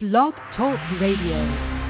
Blog Talk Radio.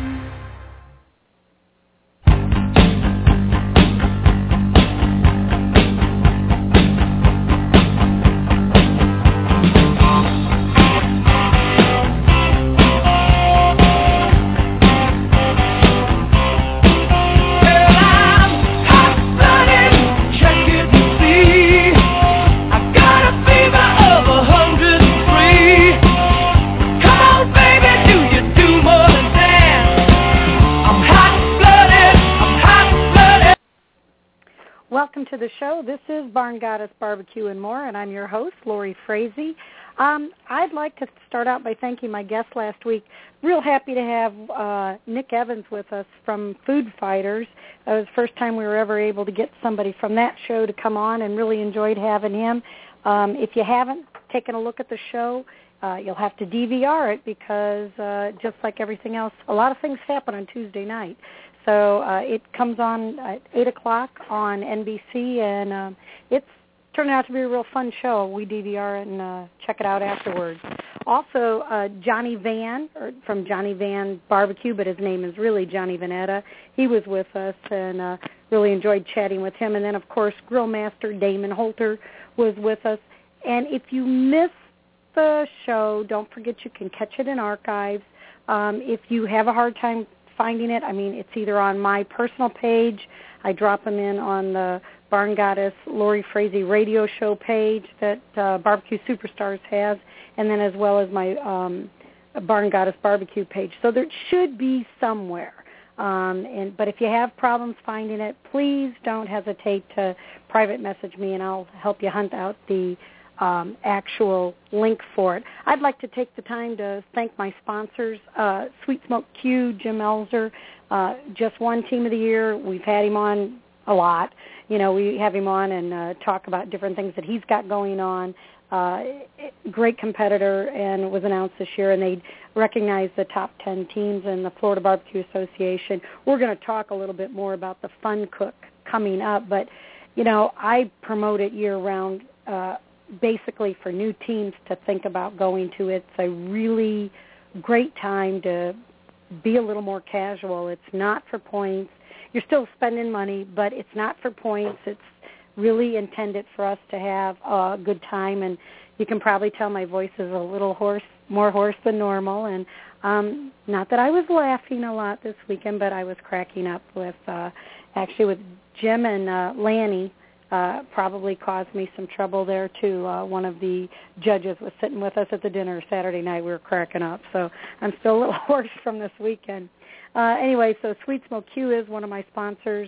Welcome to the show. This is Barn Goddess Barbecue and More, and I'm your host, Lori Frazee. I'd like to start out by thanking my guest last week. Real happy to have Nick Evans with us from Food Fighters. It was the first time we were ever able to get somebody from that show to come on, and really enjoyed having him. If you haven't taken a look at the show, you'll have to DVR it because just like everything else, a lot of things happen on Tuesday night. So it comes on at 8 o'clock on NBC, and it's turning out to be a real fun show. We DVR it and check it out afterwards. Also, Johnny Van, from Johnny Van Barbecue, but his name is really Johnny Vanetta. He was with us and really enjoyed chatting with him. And then, of course, Grill Master Damon Holter was with us. And if you missed the show, don't forget you can catch it in archives. If you have a hard time finding it, I mean, it's either on my personal page. I drop them in on the Barn Goddess Lori Frazee radio show page that Barbecue Superstars has, and then as well as my Barn Goddess Barbecue page. So there should be somewhere. But if you have problems finding it, please don't hesitate to private message me, and I'll help you hunt out the actual link for it. I'd like to take the time to thank my sponsors, Sweet Smoke Q, Jim Elzer, just won Team of the Year. We've had him on a lot. You know, we have him on and talk about different things that he's got going on. Great competitor, and was announced this year, and they recognized the top 10 teams in the Florida Barbecue Association. We're going to talk a little bit more about the Fun Cook coming up, but, you know, I promote it year-round basically for new teams to think about going to. It's a really great time to be a little more casual. It's not for points. You're still spending money, but it's not for points. It's really intended for us to have a good time, and you can probably tell my voice is a little more hoarse than normal, and not that I was laughing a lot this weekend, but I was cracking up with with Jim and Lanny. Probably caused me some trouble there, too. One of the judges was sitting with us at the dinner Saturday night. We were cracking up, so I'm still a little hoarse from this weekend. Anyway, so Sweet Smoke Q is one of my sponsors.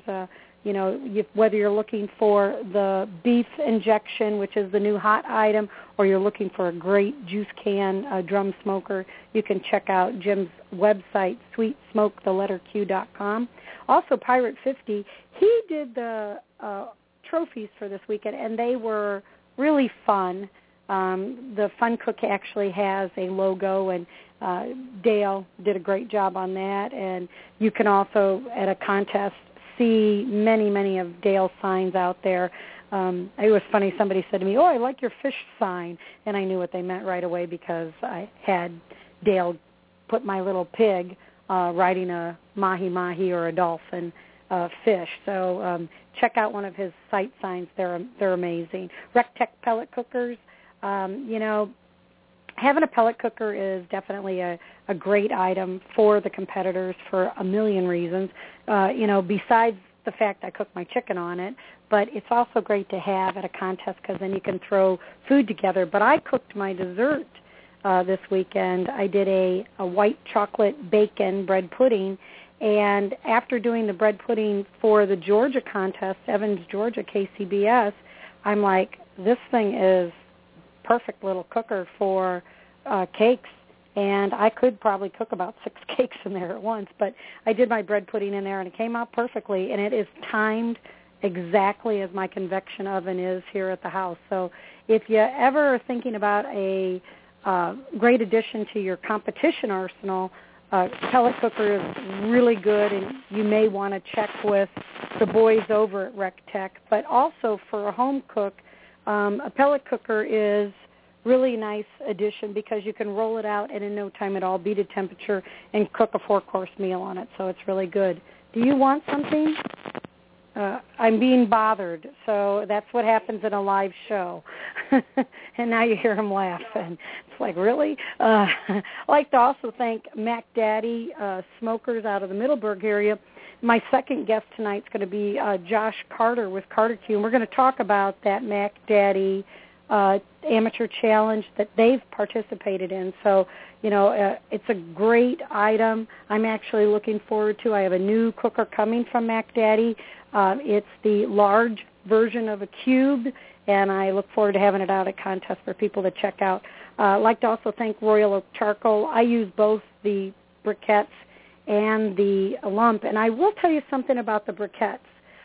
Whether you're looking for the beef injection, which is the new hot item, or you're looking for a great juice can drum smoker, you can check out Jim's website, sweetsmoke.com. Also, Pirate 50, he did the trophies for this weekend, and they were really fun. The Fun Cook actually has a logo, and Dale did a great job on that. And you can also, at a contest, see many, many of Dale's signs out there. It was funny, somebody said to me, "Oh, I like your fish sign," and I knew what they meant right away because I had Dale put my little pig riding a mahi-mahi or a dolphin fish. So check out one of his site signs. They're amazing. RecTech pellet cookers. Having a pellet cooker is definitely a great item for the competitors for a million reasons. Besides the fact I cook my chicken on it, but it's also great to have at a contest because then you can throw food together. But I cooked my dessert this weekend. I did a white chocolate bacon bread pudding. And after doing the bread pudding for the Georgia contest, Evans, Georgia, KCBS, I'm like, this thing is perfect little cooker for cakes. And I could probably cook about 6 cakes in there at once. But I did my bread pudding in there, and it came out perfectly. And it is timed exactly as my convection oven is here at the house. So if you ever are thinking about a great addition to your competition arsenal, pellet cooker is really good, and you may want to check with the boys over at RecTech. But also for a home cook, a pellet cooker is really nice addition because you can roll it out and in no time at all beat a temperature and cook a 4-course meal on it. So it's really good. Do you want something? I'm being bothered, so that's what happens in a live show. And now you hear him laugh, and it's like, really? I'd like to also thank Mac Daddy Smokers out of the Middleburg area. My second guest tonight is going to be Josh Carter with Carter Q, and we're going to talk about that Mac Daddy amateur challenge that they've participated in. So, it's a great item. I'm actually looking forward to. I have a new cooker coming from Mac Daddy. It's the large version of a cube, and I look forward to having it out at contest for people to check out. I'd like to also thank Royal Oak Charcoal. I use both the briquettes and the lump, and I will tell you something about the briquettes.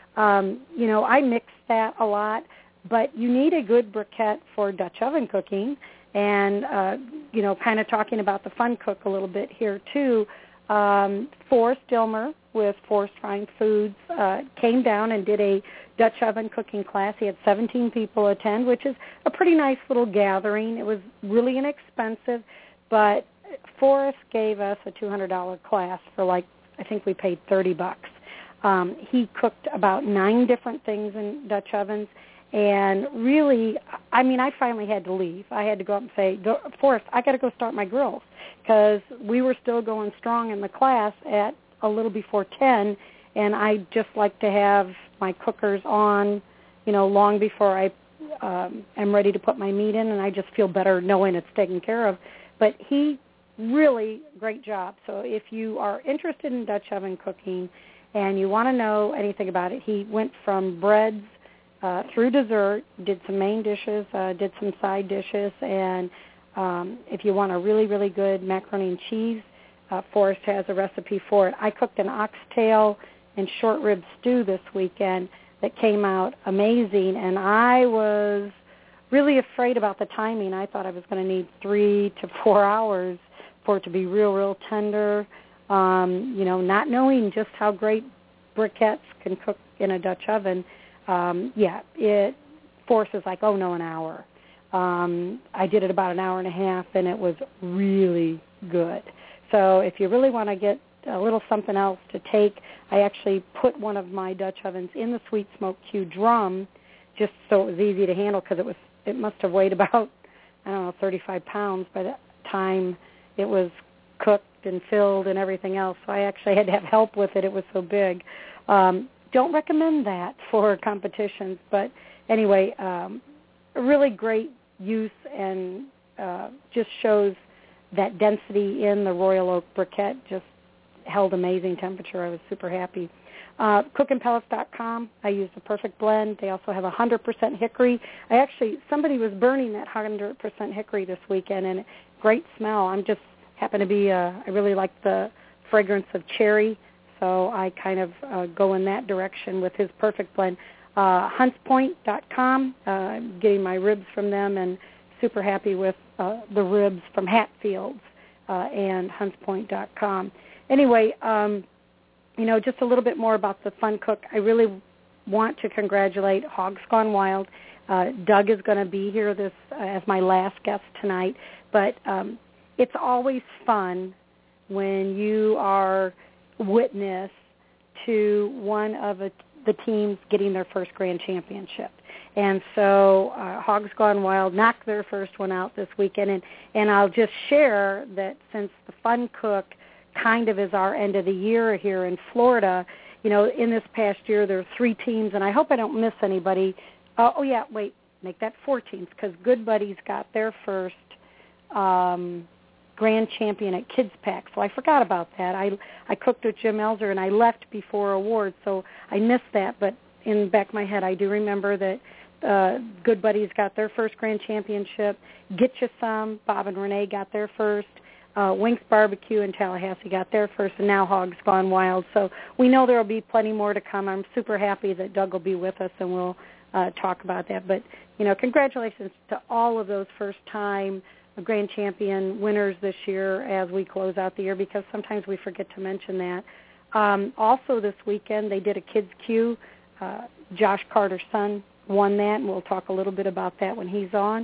I mix that a lot, but you need a good briquette for Dutch oven cooking, and, kind of talking about the Fun Cook a little bit here, too. Forrest Dilmer with Forrest Frying Foods came down and did a Dutch oven cooking class. He had 17 people attend, which is a pretty nice little gathering. It was really inexpensive, but Forrest gave us a $200 class for I think we paid $30. He cooked about 9 different things in Dutch ovens, and really, I finally had to leave. I had to go up and say, Forrest, I got to go start my grills, because we were still going strong in the class at a little before 10, and I just like to have my cookers on, long before I am ready to put my meat in, and I just feel better knowing it's taken care of. But he really, great job. So if you are interested in Dutch oven cooking and you want to know anything about it, he went from breads through dessert, did some main dishes, did some side dishes, and if you want a really, really good macaroni and cheese, Forrest has a recipe for it. I cooked an oxtail and short rib stew this weekend that came out amazing, and I was really afraid about the timing. I thought I was going to need 3 to 4 hours for it to be real, real tender, not knowing just how great briquettes can cook in a Dutch oven. It forces like, an hour. I did it about an hour and a half, and it was really good. So if you really want to get a little something else to take, I actually put one of my Dutch ovens in the Sweet Smoke Q drum just so it was easy to handle, because it must have weighed about, 35 pounds by the time it was cooked and filled and everything else. So I actually had to have help with it. It was so big. Don't recommend that for competitions, but anyway, a really great use, and just shows that density in the Royal Oak briquette. Just held amazing temperature. I was super happy. Cookingpellets.com, I used the perfect blend. They also have 100% hickory. Somebody was burning that 100% hickory this weekend, and great smell. I really like the fragrance of cherry, so I kind of go in that direction with his perfect blend. Huntspoint.com, I'm getting my ribs from them, and super happy with the ribs from Hatfields and huntspoint.com. Anyway, just a little bit more about the Fun Cook. I really want to congratulate Hogs Gone Wild. Doug is going to be here as my last guest tonight, but it's always fun when you are witness to one of the teams getting their first grand championship. And so Hogs Gone Wild knocked their first one out this weekend. And I'll just share that since the Fun Cook kind of is our end of the year here in Florida, in this past year there are 3 teams, and I hope I don't miss anybody. Make that 4 teams, because Good Buddies got their first grand champion at Kids Pack, so I forgot about that. I cooked with Jim Elzer, and I left before awards, so I missed that, but in the back of my head I do remember that Good Buddies got their first grand championship. Get You Some, Bob and Renee got their first. Winks Barbecue in Tallahassee got their first, and now Hogs Gone Wild. So we know there will be plenty more to come. I'm super happy that Doug will be with us, and we'll talk about that. But, congratulations to all of those first-time grand champion winners this year as we close out the year, because sometimes we forget to mention that. Also this weekend they did a Kids Q. Josh Carter's son won that, and we'll talk a little bit about that when he's on.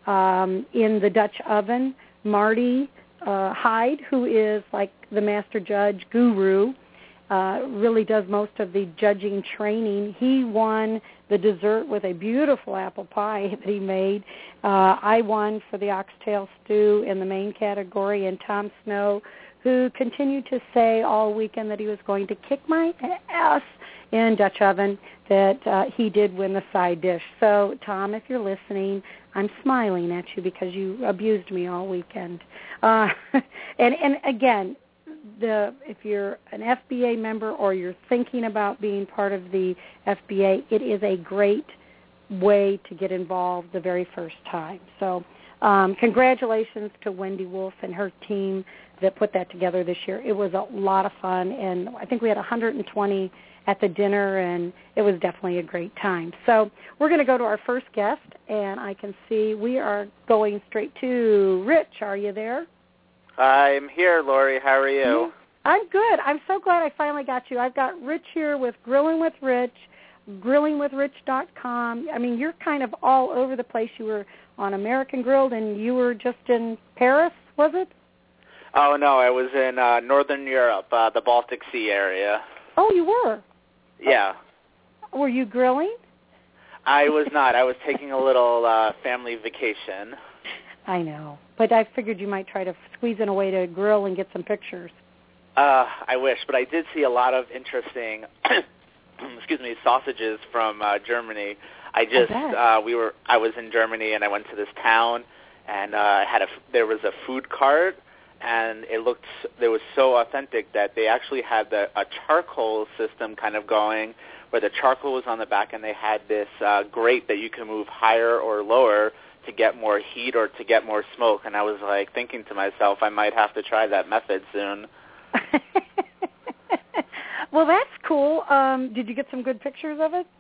in the Dutch oven. Marty Hyde, who is like the master judge guru, really does most of the judging training. He won the dessert with a beautiful apple pie that he made. I won for the oxtail stew in the main category, and Tom Snow, who continued to say all weekend that he was going to kick my ass in Dutch oven, that he did win the side dish. So, Tom, if you're listening, I'm smiling at you because you abused me all weekend. And again, if you're an FBA member or you're thinking about being part of the FBA, it is a great way to get involved the very first time. So congratulations to Wendy Wolf and her team that put that together this year. It was a lot of fun, and I think we had 120 at the dinner, and it was definitely a great time. So we're going to go to our first guest, and I can see we are going straight to Rich. Are you there? I'm here, Lori. How are you? I'm good. I'm so glad I finally got you. I've got Rich here with Grilling with Rich, grillingwithrich.com. I mean, you're kind of all over the place. You were on American Grilled, and you were just in Paris, was it? Oh, no, I was in Northern Europe, the Baltic Sea area. Oh, you were? Yeah. Were you grilling? I was not. I was taking a little family vacation. I know, but I figured you might try to squeeze in a way to grill and get some pictures. I wish, but I did see a lot of interesting, sausages from Germany. I was in Germany, and I went to this town, and there was a food cart, and it was so authentic that they actually had a charcoal system kind of going, where the charcoal was on the back, and they had this grate that you can move higher or lower to get more heat or to get more smoke. And I was like thinking to myself, I might have to try that method soon. Well, that's cool. Did you get some good pictures of it?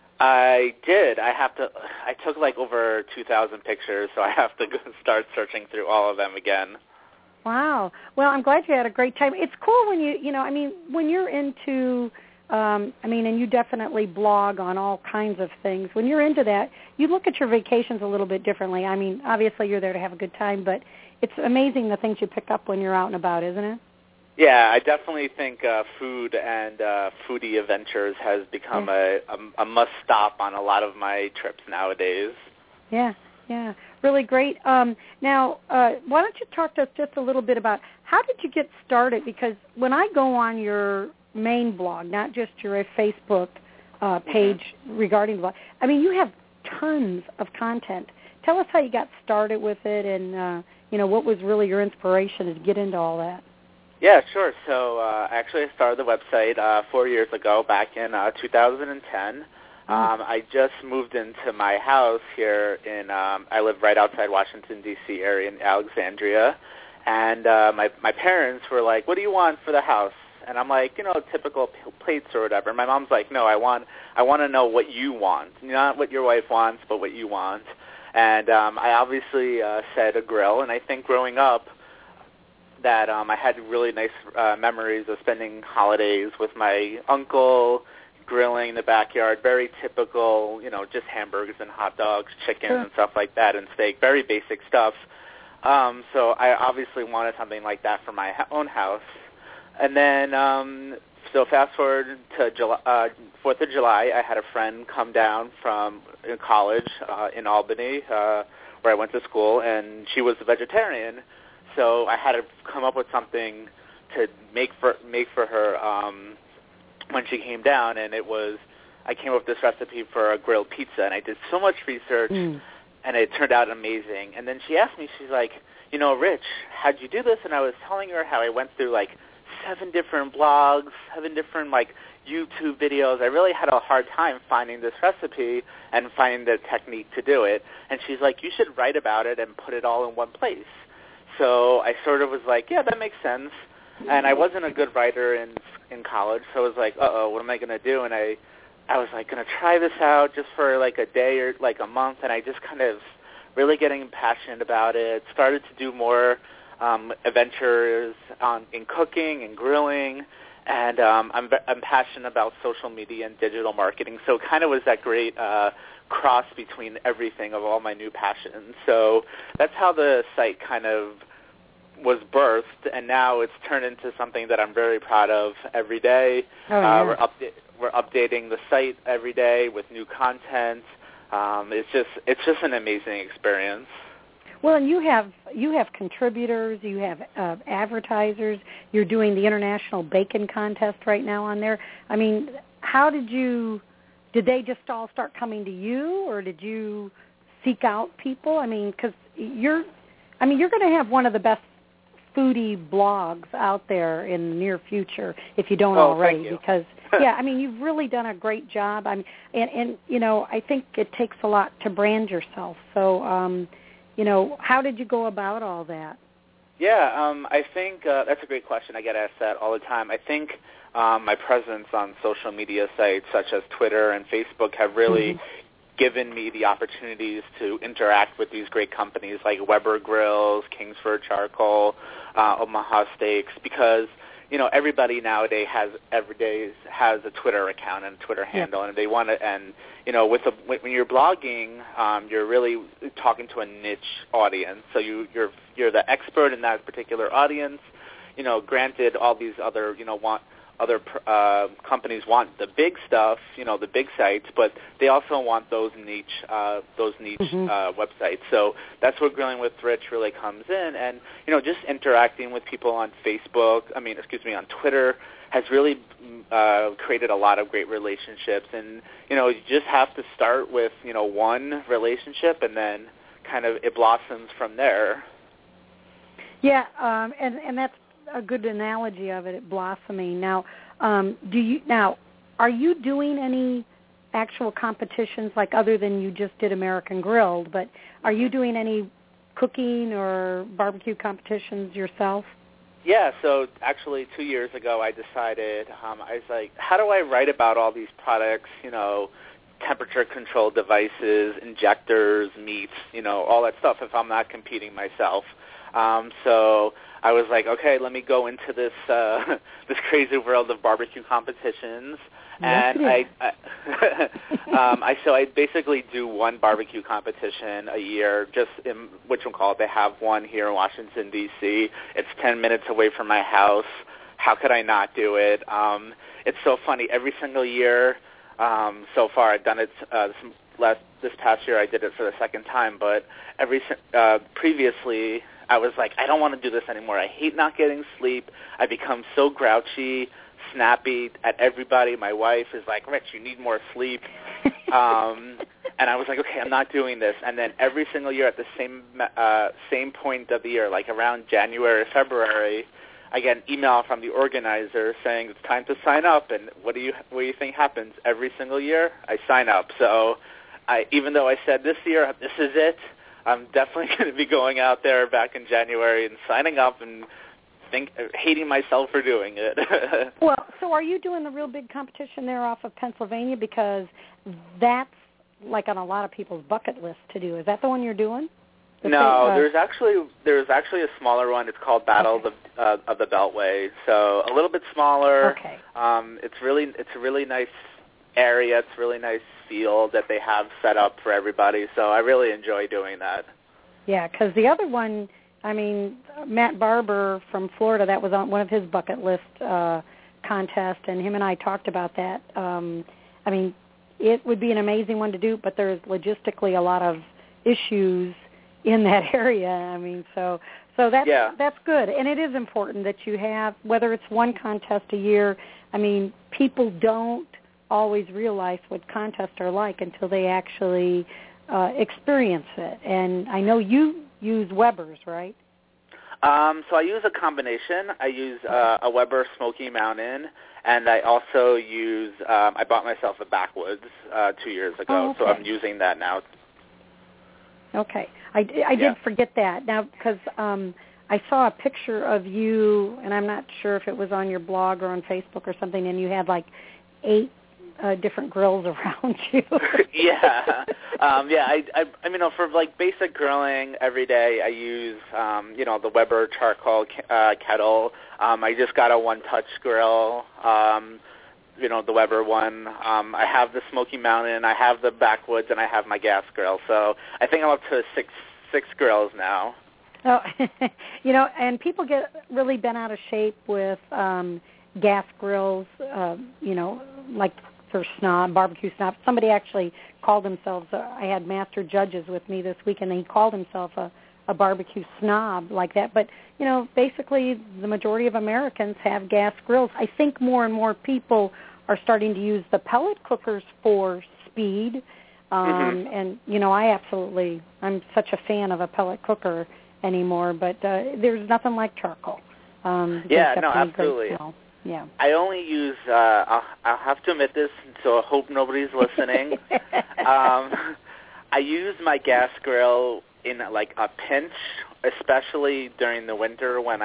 I did. I took like over 2,000 pictures, so I have to start searching through all of them again. Wow. Well, I'm glad you had a great time. It's cool when when you're into, and you definitely blog on all kinds of things. When you're into that, you look at your vacations a little bit differently. I mean, obviously you're there to have a good time, but it's amazing the things you pick up when you're out and about, isn't it? Yeah, I definitely think food and foodie adventures has become a must-stop on a lot of my trips nowadays. Yeah. Really great. Now, why don't you talk to us just a little bit about how did you get started? Because when I go on your main blog, not just your Facebook page regarding the blog, I mean, you have tons of content. Tell us how you got started with it and, what was really your inspiration to get into all that. Yeah, sure. So actually I started the website 4 years ago, back in 2010. I just moved into my house here I live right outside Washington, D.C. area in Alexandria. And my parents were like, what do you want for the house? And I'm like, typical plates or whatever. And my mom's like, no, I want to know what you want. Not what your wife wants, but what you want. And I obviously said a grill. And I think growing up that I had really nice memories of spending holidays with my uncle, grilling in the backyard, very typical, just hamburgers and hot dogs, chicken and stuff like that, and steak, very basic stuff. So I obviously wanted something like that for my own house. And then, so fast forward to 4th of July, I had a friend come down from college in Albany, where I went to school, and she was a vegetarian. So I had to come up with something to make for her when she came down, and I came up with this recipe for a grilled pizza, and I did so much research, and it turned out amazing. And then she asked me, she's like, Rich, how'd you do this? And I was telling her how I went through 7 different blogs, 7 different YouTube videos. I really had a hard time finding this recipe and finding the technique to do it. And she's like, you should write about it and put it all in one place. So I sort of was like, yeah, that makes sense. And I wasn't a good writer in college, so I was like, what am I going to do? And I was going to try this out just for a day or a month, and I just kind of really getting passionate about it, started to do more adventures in cooking and grilling, and I'm passionate about social media and digital marketing, so it kind of was that great cross between everything of all my new passions. So that's how the site kind of was birthed, and now it's turned into something that I'm very proud of every day. We're updating the site every day with new content. It's just an amazing experience. Well, and you have contributors, you have advertisers. You're doing the International Bacon Contest right now on there. I mean, did they just all start coming to you, or did you seek out people? I mean, because you're going to have one of the best foodie blogs out there in the near future if you don't already. Thank you. Because you've really done a great job. And I think it takes a lot to brand yourself. So, how did you go about all that? Yeah, I think that's a great question. I get asked that all the time. I think my presence on social media sites such as Twitter and Facebook have really given me the opportunities to interact with these great companies like Weber Grills, Kingsford Charcoal, Omaha Steaks, because everybody nowadays has a Twitter account and a Twitter handle, and they want to. And when you're blogging, you're really talking to a niche audience. So you're the expert in that particular audience. Granted, all these other companies want the big stuff, the big sites, but they also want those niche websites. So that's where Grilling with Rich really comes in, and just interacting with people on on Twitter has really created a lot of great relationships. And you just have to start with one relationship, and then kind of it blossoms from there. Yeah, and that's a good analogy of it blossoming. Now, are you doing any actual competitions, like other than you just did American Grilled, but are you doing any cooking or barbecue competitions yourself? Yeah, so actually 2 years ago I decided, I was like, how do I write about all these products, temperature-controlled devices, injectors, meats, all that stuff if I'm not competing myself? So I was like, okay, let me go into this this crazy world of barbecue competitions, and I basically do one barbecue competition a year. They have one here in Washington D.C. It's 10 minutes away from my house. How could I not do it? It's so funny. Every single year so far, I've done it. This past year, I did it for the second time, but previously, I was like, I don't want to do this anymore. I hate not getting sleep. I become so grouchy, snappy at everybody. My wife is like, Rich, you need more sleep. And I was like, okay, I'm not doing this. And then every single year at the same point of the year, like around January, February, I get an email from the organizer saying it's time to sign up. And what do you think happens? Every single year, I sign up. So even though I said this year, this is it, I'm definitely going to be going out there back in January and signing up and hating myself for doing it. Well, so are you doing the real big competition there off of Pennsylvania? Because that's like on a lot of people's bucket list to do. Is that the one you're doing? There's actually a smaller one. It's called Battle of the Beltway. So a little bit smaller. Okay. It's a really nice area. It's a really nice field that they have set up for everybody. So I really enjoy doing that. Yeah, because the other one, Matt Barber from Florida, that was on one of his bucket list contests, and him and I talked about that. It would be an amazing one to do, but there's logistically a lot of issues in that area. So that's good, and it is important that you have, whether it's one contest a year. People don't always realize what contests are like until they actually experience it. And I know you use Weber's, right? So I use a combination. I use a Weber Smoky Mountain, and I also use, I bought myself a Backwoods 2 years ago, so I'm using that now. Okay. I did forget that now because I saw a picture of you, and I'm not sure if it was on your blog or on Facebook or something, and you had like 8 different grills around you. Yeah. For like basic grilling every day, I use, the Weber charcoal kettle. I just got a one-touch grill. the Weber one. I have the Smoky Mountain, I have the Backwoods, and I have my gas grill. So I think I'm up to six grills now. Oh, and people get really bent out of shape with gas grills, like for barbecue snob. Somebody actually called themselves, I had master judges with me this week, and he called himself a barbecue snob like that. But, basically the majority of Americans have gas grills. I think more and more people are starting to use the pellet cookers for speed. And, I'm such a fan of a pellet cooker anymore, but there's nothing like charcoal. Absolutely. Yeah. I only use, I'll have to admit this, so I hope nobody's listening. I use my gas grill in like a pinch, especially during the winter when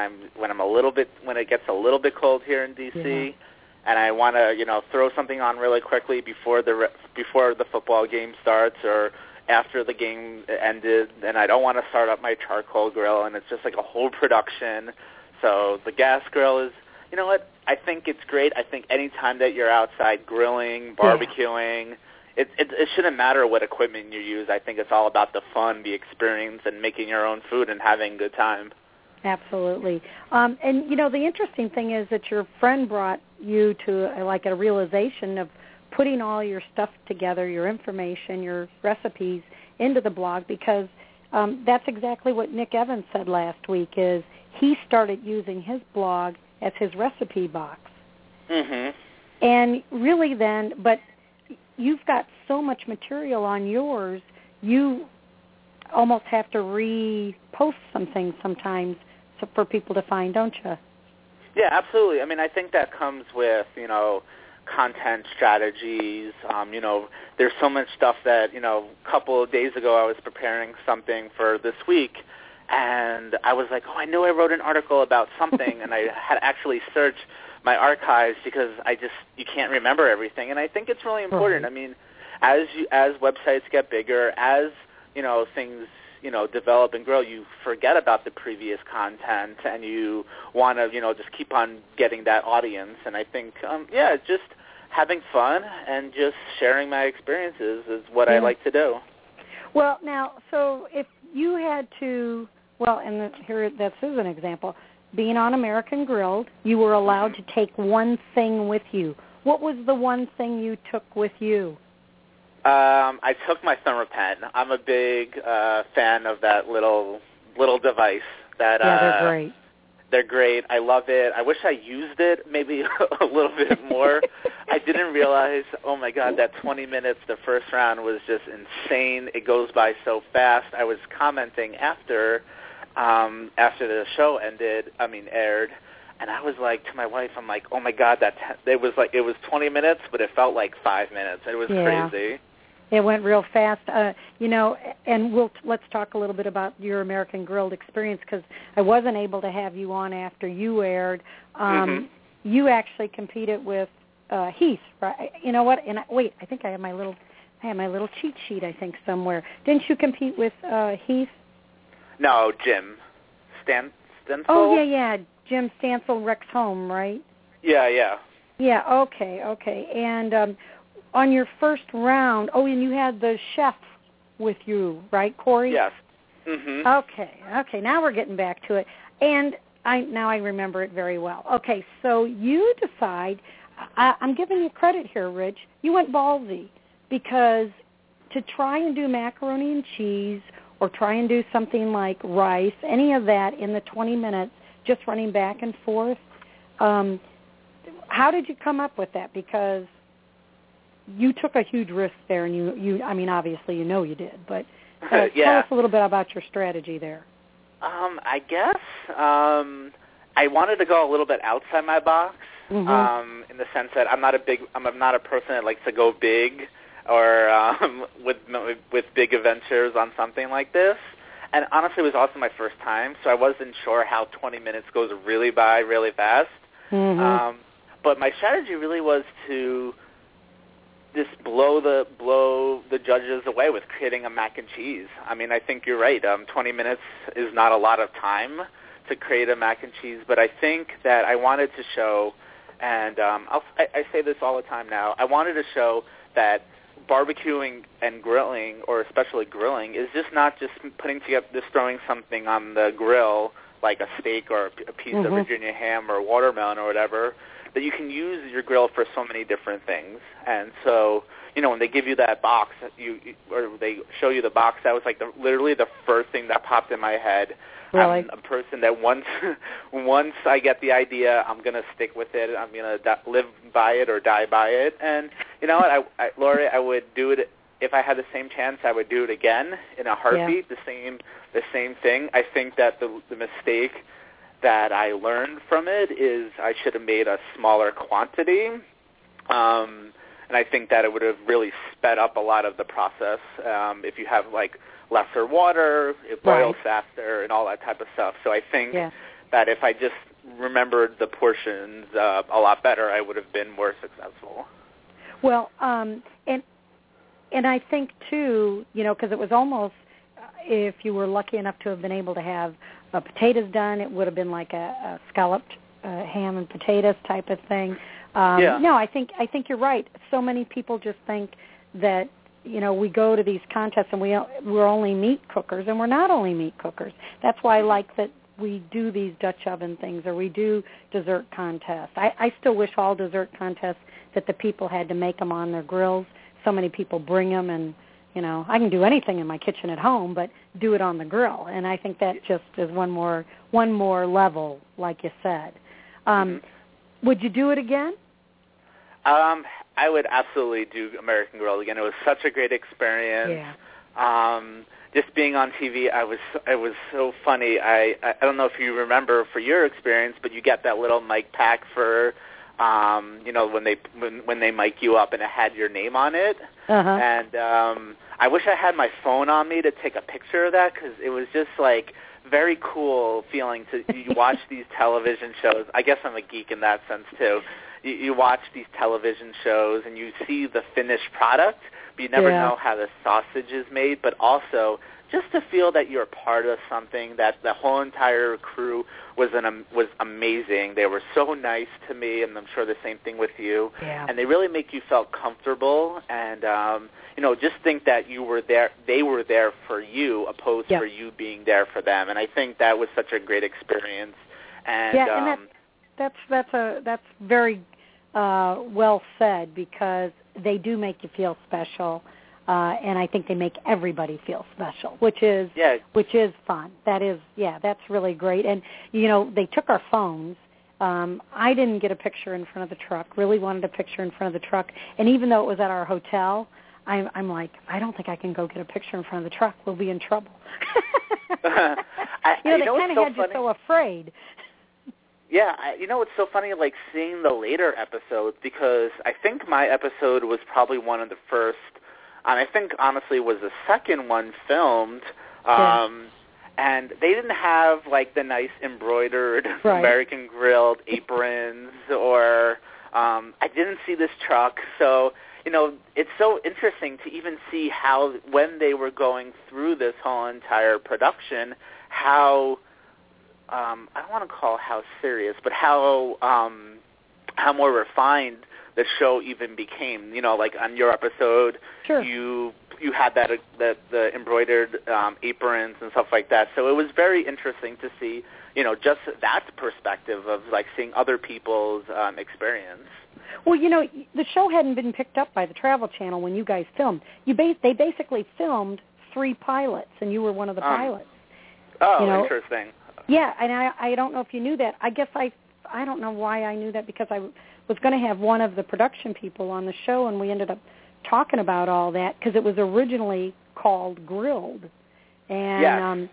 it gets a little bit cold here in DC, and I want to throw something on really quickly before the football game starts or after the game ended, and I don't want to start up my charcoal grill, and it's just like a whole production. So the gas grill is, you know what? I think it's great. I think any time that you're outside grilling, barbecuing, it shouldn't matter what equipment you use. I think it's all about the fun, the experience, and making your own food and having a good time. Absolutely. And, the interesting thing is that your friend brought you to, a realization of putting all your stuff together, your information, your recipes into the blog, because that's exactly what Nick Evans said last week, is he started using his blog as his recipe box. Mm-hmm. And really then, but you've got so much material on yours, you almost have to repost some things sometimes for people to find, don't you? Yeah, absolutely. I mean, I think that comes with, content strategies. There's so much stuff that, a couple of days ago I was preparing something for this week, and I was like, I knew I wrote an article about something, and I had actually searched my archives because you can't remember everything, and I think it's really important. I mean, as websites get bigger, as, things, develop and grow, you forget about the previous content, and you want to, just keep on getting that audience, and I think, just having fun and just sharing my experiences is what I like to do. Well, now, so if you had to, here, this is an example. Being on American Grilled, you were allowed to take one thing with you. What was the one thing you took with you? I took my ThermaPen. I'm a big fan of that little device. That they're great. They're great. I love it. I wish I used it maybe a little bit more. I didn't realize, oh my God, that 20 minutes, the first round was just insane. It goes by so fast. I was commenting after the show aired, and I was like to my wife, I'm like, oh my God, it was 20 minutes, but it felt like 5 minutes. It was crazy. It went real fast, and let's talk a little bit about your American Grilled experience, because I wasn't able to have you on after you aired. You actually competed with Heath, right? You know what? And I think I have my little cheat sheet, I think, somewhere. Didn't you compete with Heath? No, Jim Stansel. Oh yeah, Jim Stansel, Rex Home, right? Yeah. Yeah. Okay. And on your first round, and you had the chef with you, right, Corey? Yes. Mm-hmm. Okay. Now we're getting back to it, and I remember it very well. Okay, so you decide. I'm giving you credit here, Rich. You went ballsy, because to try and do macaroni and cheese or try and do something like rice, any of that in the 20 minutes, just running back and forth. How did you come up with that? Because you took a huge risk there, and you obviously you did, but tell us a little bit about your strategy there. I guess I wanted to go a little bit outside my box, in the sense that I'm not a person that likes to go big or with big adventures on something like this. And honestly, it was also my first time, so I wasn't sure how 20 minutes goes really by really fast. But my strategy really was to just blow the judges away with creating a mac and cheese. I mean, I think you're right. 20 minutes is not a lot of time to create a mac and cheese, but I think that I wanted to show And I say this all the time now. I wanted to show that barbecuing and grilling, or especially grilling, is just not just putting together, just throwing something on the grill like a steak or a piece of Virginia ham or watermelon or whatever, that you can use your grill for so many different things. And so, when they give you that box, or they show you the box, that was like literally the first thing that popped in my head. Really? I'm a person that once I get the idea, I'm going to stick with it. I'm going to live by it or die by it. And you know what, Lori, I would do it if I had the same chance. I would do it again in a heartbeat. Yeah. The same thing. I think that the mistake that I learned from it is I should have made a smaller quantity. And I think that it would have really sped up a lot of the process. If you have like lesser water, it boils faster, and all that type of stuff. So I think that if I just remembered the portions a lot better, I would have been more successful. Well, and I think too, because it was almost, if you were lucky enough to have been able to have potatoes done, it would have been like a scalloped ham and potatoes type of thing. No, I think you're right. So many people just think that we go to these contests and we're only meat cookers, and we're not only meat cookers. That's why I like that we do these Dutch oven things, or we do dessert contests. I still wish all dessert contests that the people had to make them on their grills. So many people bring them, and I can do anything in my kitchen at home, but do it on the grill. And I think that just is one more level, like you said. Would you do it again? I would absolutely do American Grill again. It was such a great experience. Yeah. Just being on TV, it was so funny. I don't know if you remember for your experience, but you get that little mic pack for when they mic you up, and it had your name on it. And I wish I had my phone on me to take a picture of that, because it was just like very cool feeling to you watch these television shows. I guess I'm a geek in that sense too. You watch these television shows and you see the finished product, but you never know how the sausage is made. But also just to feel that you're part of something, that the whole entire crew was amazing. They were so nice to me, and I'm sure the same thing with you. Yeah. And they really make you feel comfortable, and just think that you were there. They were there for you, opposed for you being there for them. And I think that was such a great experience. And that's very well said, because they do make you feel special, and I think they make everybody feel special, which is fun. That's really great. And they took our phones. I didn't get a picture in front of the truck. Really wanted a picture in front of the truck, and even though it was at our hotel, I'm like, I don't think I can go get a picture in front of the truck. We'll be in trouble. They kind of had you so afraid. Yeah, it's so funny, like seeing the later episodes, because I think my episode was probably one of the first, and I think honestly was the second one filmed, and they didn't have like the nice embroidered American grilled aprons, or I didn't see this truck, so it's so interesting to even see how, when they were going through this whole entire production, how I don't want to call how serious, but how more refined the show even became. Like on your episode, you had the embroidered aprons and stuff like that. So it was very interesting to see, just that perspective of like seeing other people's experience. Well, the show hadn't been picked up by the Travel Channel when you guys filmed. They basically filmed 3 pilots, and you were one of the pilots. Oh, interesting. Yeah, and I don't know if you knew that. I guess I don't know why I knew that, because I was going to have one of the production people on the show, and we ended up talking about all that, because it was originally called Grilled. And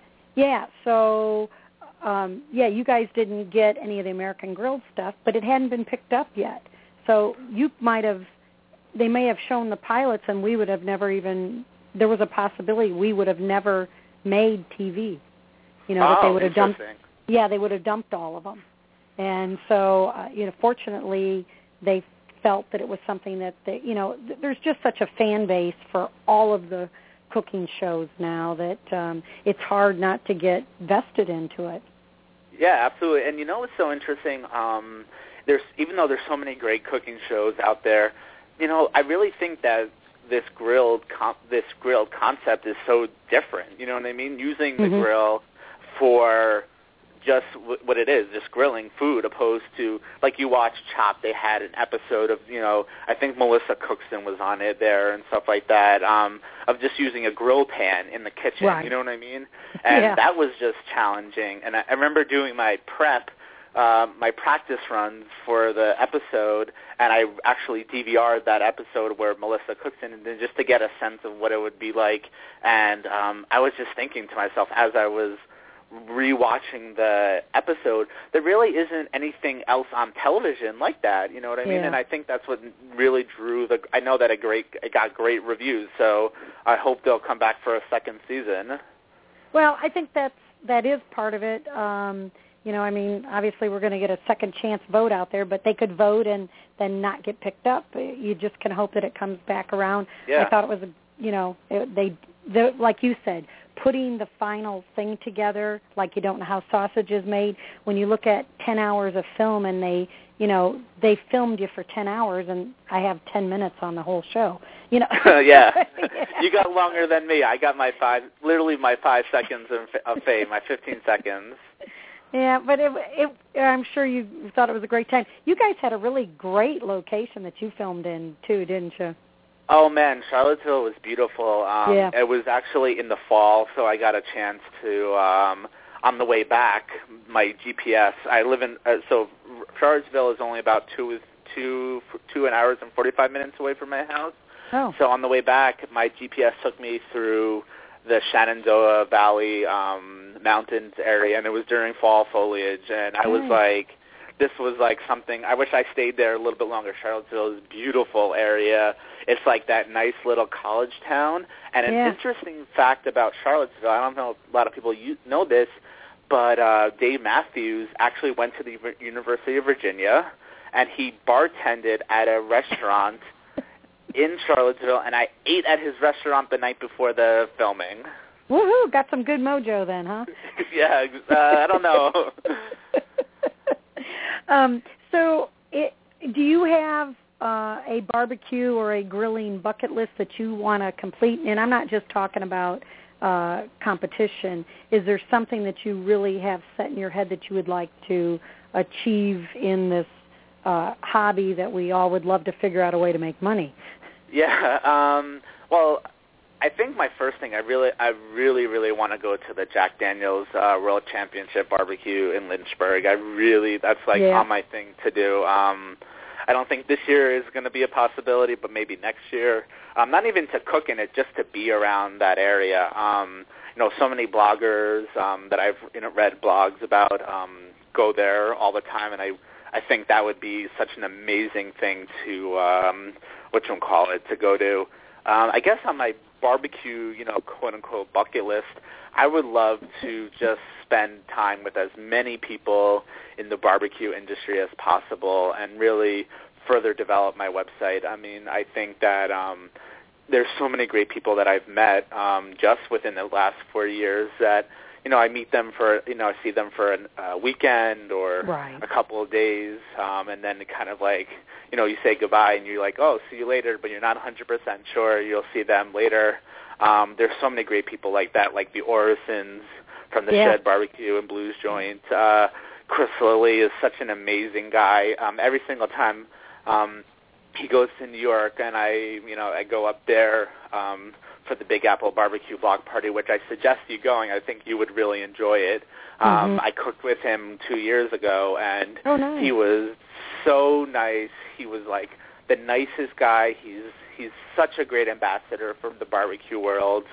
you guys didn't get any of the American Grilled stuff, but it hadn't been picked up yet. So they may have shown the pilots, and we would have never even, there was a possibility we would have never made TV. That they would have dumped. Yeah, they would have dumped all of them. And so, fortunately, they felt that it was something that there's just such a fan base for all of the cooking shows now that it's hard not to get vested into it. Yeah, absolutely. And what's so interesting? even though there's so many great cooking shows out there, I really think that this grilled concept is so different. You know what I mean? Using the grill for just what it is, just grilling food, opposed to, like you watch Chopped, they had an episode of, I think Melissa Cookston was on it there and stuff like that, of just using a grill pan in the kitchen, right. You know what I mean? And that was just challenging. And I remember doing my prep, my practice runs for the episode, and I actually DVR'd that episode where Melissa Cookston, and just to get a sense of what it would be like. And I was just thinking to myself as I was rewatching the episode, there really isn't anything else on television like that, you know what I mean? And I think that's what really drew I know that it got great reviews, so I hope they'll come back for a second season. Well, I think that is part of it. I mean, obviously we're going to get a second chance vote out there, but they could vote and then not get picked up. You just can hope that it comes back around. Yeah. I thought it was like you said, putting the final thing together, like you don't know how sausage is made. When you look at 10 hours of film and they filmed you for 10 hours and I have 10 minutes on the whole show. Yeah. You got longer than me. I got my 5 seconds of fame, my 15 seconds. Yeah, but I'm sure you thought it was a great time. You guys had a really great location that you filmed in too, didn't you? Oh, man, Charlottesville was beautiful. It was actually in the fall, so I got a chance to, on the way back, my GPS, I live in, so Charlottesville is only about 2 hours and 45 minutes away from my house. Oh. So on the way back, my GPS took me through the Shenandoah Valley mountains area, and it was during fall foliage, and I was like, this was like something, I wish I stayed there a little bit longer. Charlottesville is a beautiful area. It's like that nice little college town. And an interesting fact about Charlottesville, I don't know if a lot of people know this, but Dave Matthews actually went to the University of Virginia, and he bartended at a restaurant in Charlottesville, and I ate at his restaurant the night before the filming. Woohoo! Got some good mojo then, huh? Yeah, I don't know. Do you have a barbecue or a grilling bucket list that you want to complete? And I'm not just talking about competition. Is there something that you really have set in your head that you would like to achieve in this hobby that we all would love to figure out a way to make money? Yeah. Well, I think my first thing, I really want to go to the Jack Daniel's World Championship Barbecue in Lynchburg. That's on my thing to do. I don't think this year is going to be a possibility, but maybe next year. Not even to cook in it, just to be around that area. So many bloggers that I've read blogs about go there all the time, and I think that would be such an amazing thing to to go to. I guess on my barbecue, quote-unquote bucket list, I would love to just spend time with as many people in the barbecue industry as possible and really further develop my website. I mean, I think that there's so many great people that I've met just within the last 4 years that, I meet them I see them for a weekend or a couple of days, and then kind of like, you say goodbye and you're like, oh, see you later, but you're not 100% sure you'll see them later. There's so many great people like that, like the Orisons from the Shed Barbecue and Blues Joint. Chris Lilly is such an amazing guy. Every single time he goes to New York, and I go up there for the Big Apple Barbecue Block Party, which I suggest you going. I think you would really enjoy it. I cooked with him 2 years ago, and he was so nice. He was like the nicest guy. He's such a great ambassador for the barbecue world.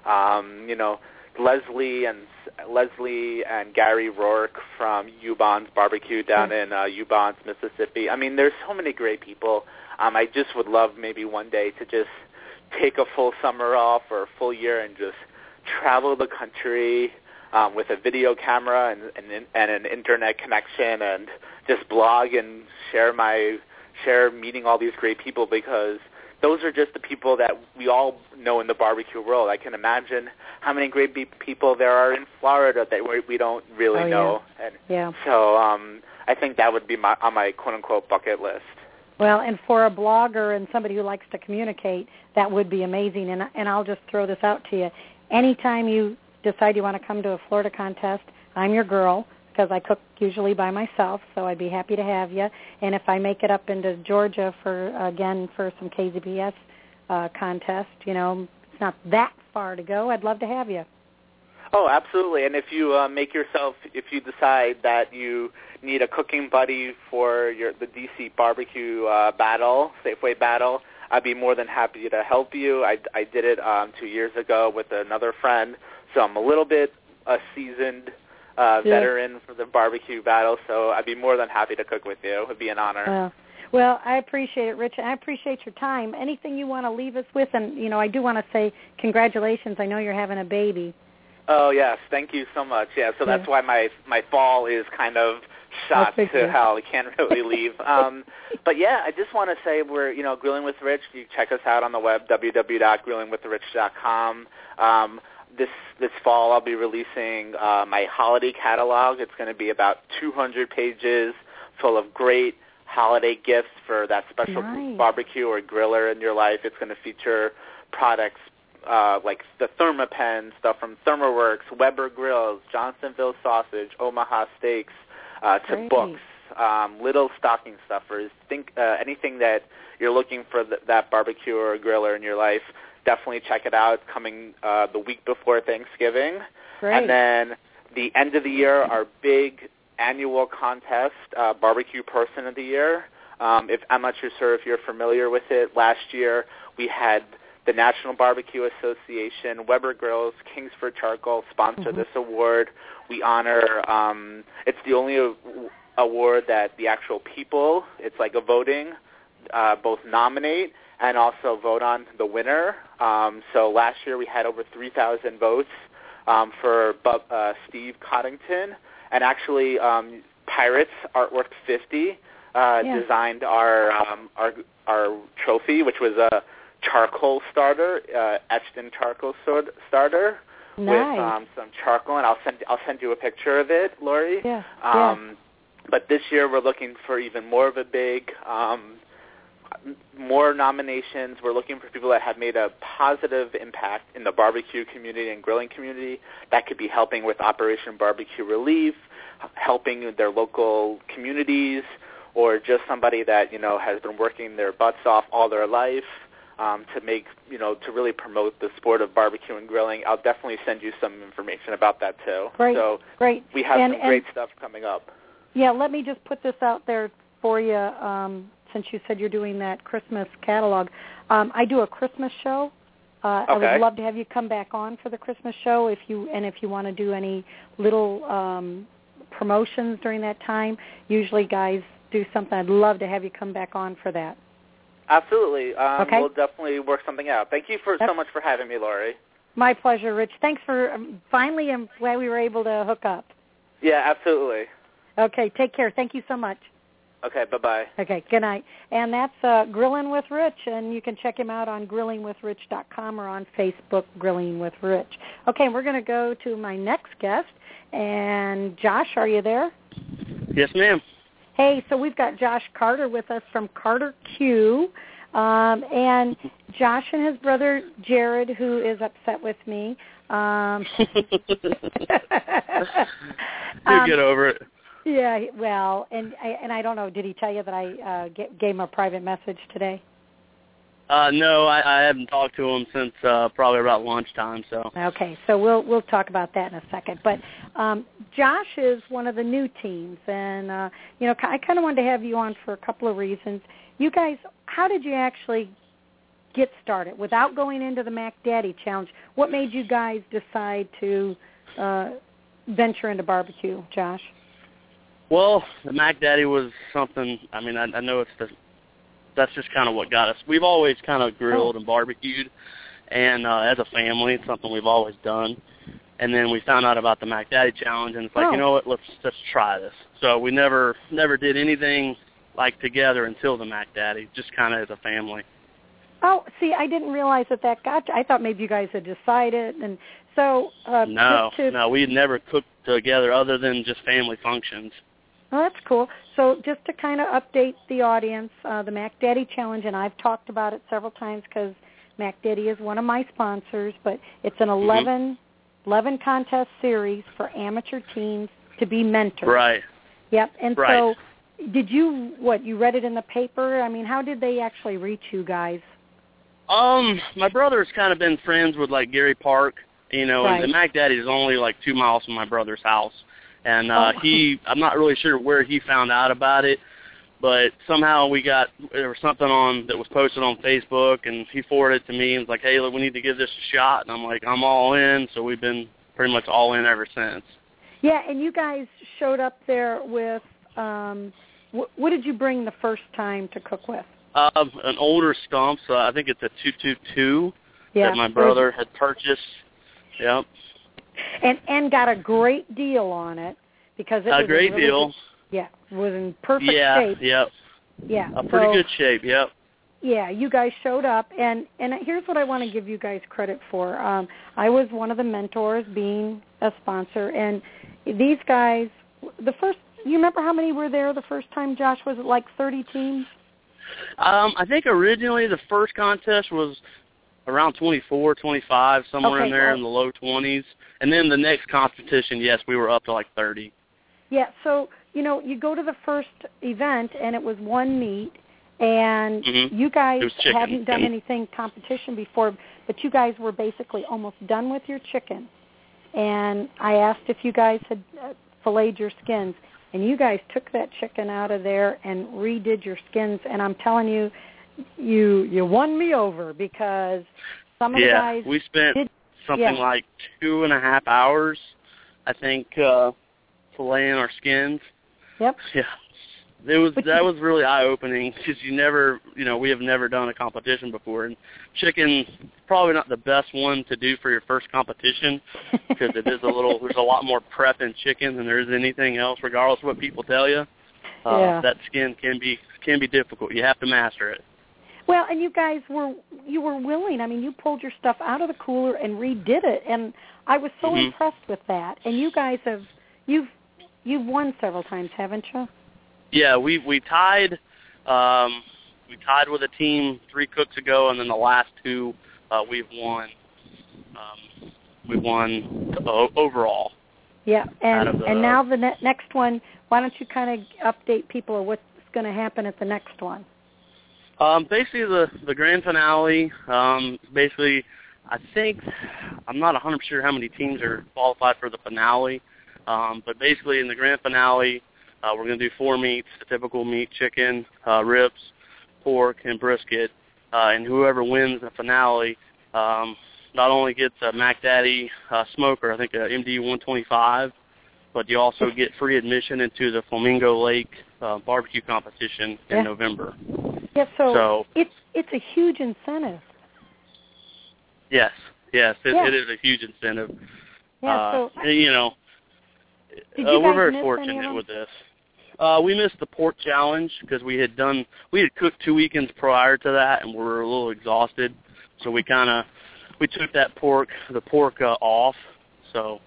Leslie and Gary Rourke from Eubon's Barbecue down in Eubon's, Mississippi. I mean, there's so many great people. I just would love maybe one day to just take a full summer off or a full year and just travel the country with a video camera and an internet connection and just blog and share meeting all these great people, because those are just the people that we all know in the barbecue world. I can imagine how many great people there are in Florida that we don't really know. And so I think that would be on my quote-unquote bucket list. Well, and for a blogger and somebody who likes to communicate, that would be amazing. And I'll just throw this out to you. Anytime you decide you want to come to a Florida contest, I'm your girl, because I cook usually by myself, so I'd be happy to have you. And if I make it up into Georgia for some KZBS contest, it's not that far to go. I'd love to have you. Oh, absolutely. And if you if you decide that you need a cooking buddy for the DC barbecue battle, Safeway battle, I'd be more than happy to help you. I did it 2 years ago with another friend, so I'm a little bit a seasoned veteran for the barbecue battle, so I'd be more than happy to cook with you. It would be an honor. Well, I appreciate it, Rich, and I appreciate your time. Anything you want to leave us with? And, I do want to say congratulations. I know you're having a baby. Oh, yes. Thank you so much. Yeah, so that's why my fall is kind of shot to hell. I can't really leave. But, yeah, I just want to say we're, Grilling with Rich. You check us out on the web, www.grillingwithrich.com. This fall I'll be releasing my holiday catalog. It's going to be about 200 pages full of great holiday gifts for that special barbecue or griller in your life. It's going to feature products like the ThermaPen, stuff from ThermaWorks, Weber Grills, Johnsonville Sausage, Omaha Steaks, to books, little stocking stuffers. Anything that you're looking for that barbecue or griller in your life, definitely check it out. It's coming the week before Thanksgiving. Great. And then the end of the year, our big annual contest, Barbecue Person of the Year. I'm not sure if you're familiar with it. Last year we had the National Barbecue Association, Weber Grills, Kingsford Charcoal sponsor this award. We honor, it's the only award that the actual people, it's like a voting, both nominate and also vote on the winner. So last year we had over 3,000 votes for Steve Coddington. And actually, Pirates Artwork 50 designed our trophy, which was a charcoal starter, etched in charcoal starter with some charcoal, and I'll send you a picture of it, Lori. Yeah. But this year we're looking for even more of a big, more nominations. We're looking for people that have made a positive impact in the barbecue community and grilling community that could be helping with Operation Barbecue Relief, helping their local communities, or just somebody that has been working their butts off all their life to make to really promote the sport of barbecue and grilling. I'll definitely send you some information about that too. Great. So great. We have some great stuff coming up. Yeah, let me just put this out there for you. Since you said you're doing that Christmas catalog, I do a Christmas show. I would love to have you come back on for the Christmas show if you want to do any little promotions during that time. Usually guys do something. I'd love to have you come back on for that. Absolutely. We'll definitely work something out. Thank you so much for having me, Lori. My pleasure, Rich. Thanks for finally. I'm glad we were able to hook up. Yeah, absolutely. Okay, take care. Thank you so much. Okay, bye-bye. Okay, good night. And that's Grilling with Rich, and you can check him out on grillingwithrich.com or on Facebook, Grilling with Rich. Okay, we're going to go to my next guest. And Josh, are you there? Yes, ma'am. Hey, so we've got Josh Carter with us from Carter Q. And Josh and his brother Jared, who is upset with me. You get over it. Yeah, well, and I don't know, did he tell you that I gave him a private message today? No, I haven't talked to him since probably about lunchtime. So okay, so we'll talk about that in a second. But Josh is one of the new teams, and I kind of wanted to have you on for a couple of reasons. You guys, how did you actually get started without going into the Mac Daddy Challenge? What made you guys decide to venture into barbecue, Josh? Well, the Mac Daddy was something. I mean, I know that's just kind of what got us. We've always kind of grilled and barbecued, and as a family, it's something we've always done. And then we found out about the Mac Daddy Challenge, and it's like, you know what, let's try this. So we never did anything like together until the Mac Daddy, just kind of as a family. Oh, see, I didn't realize that got you. I thought maybe you guys had decided, and so no, we had never cooked together other than just family functions. Oh, that's cool. So just to kind of update the audience, the Mac Daddy Challenge, and I've talked about it several times because Mac Daddy is one of my sponsors, but it's an 11 contest series for amateur teens to be mentors. Right. Yep. And right. so did you read it in the paper? I mean, how did they actually reach you guys? My brother's kind of been friends with, like, Gary Park, you know, right. and Mac Daddy is only, like, 2 miles from my brother's house. And I'm not really sure where he found out about it, but somehow there was something that was posted on Facebook, and he forwarded it to me and was like, hey, look, we need to give this a shot. And I'm like, I'm all in, so we've been pretty much all in ever since. Yeah, and you guys showed up there with, what did you bring the first time to cook with? An older Stumps. I think it's a 222 that my brother had purchased. Yep. And got a great deal on it because it was a great deal. It was in perfect shape. Yep. Yeah. A pretty good shape. Yep. Yeah, you guys showed up, and here's what I want to give you guys credit for. I was one of the mentors, being a sponsor, and these guys, you remember how many were there the first time, Josh? Was it like 30 teams? I think originally the first contest was around 24, 25, somewhere in there in the low 20s. And then the next competition, yes, we were up to like 30. Yeah, so, you go to the first event, and it was one meet, and you guys hadn't done anything competition before, but you guys were basically almost done with your chicken. And I asked if you guys had filleted your skins, and you guys took that chicken out of there and redid your skins, and I'm telling you, you won me over because some of the guys... we spent something like 2.5 hours, I think, filleting our skins. Yep. Yeah. That was really eye-opening because we have never done a competition before. And chicken's probably not the best one to do for your first competition because there's a lot more prep in chicken than there is anything else, regardless of what people tell you. That skin can be difficult. You have to master it. Well, and you guys were willing. I mean, you pulled your stuff out of the cooler and redid it, and I was so impressed with that. And you guys you've won several times, haven't you? Yeah, we tied. We tied with a team 3 cooks ago, and then the last 2 we've won. We won overall. Yeah, and now the next one. Why don't you kind of update people on what's going to happen at the next one? Basically, the grand finale. Basically, I think I'm not 100% sure how many teams are qualified for the finale, but basically in the grand finale. We're going to do 4 meats, the typical meat, chicken, ribs, pork, and brisket. And whoever wins the finale not only gets a Mac Daddy smoker, I think a MD 125, but you also get free admission into the Flamingo Lake barbecue competition in November. Yeah, so it's a huge incentive. Yes, it is a huge incentive. Yeah, we're very fortunate with this. We missed the pork challenge because we had cooked 2 weekends prior to that, and we were a little exhausted. So we took the pork off. So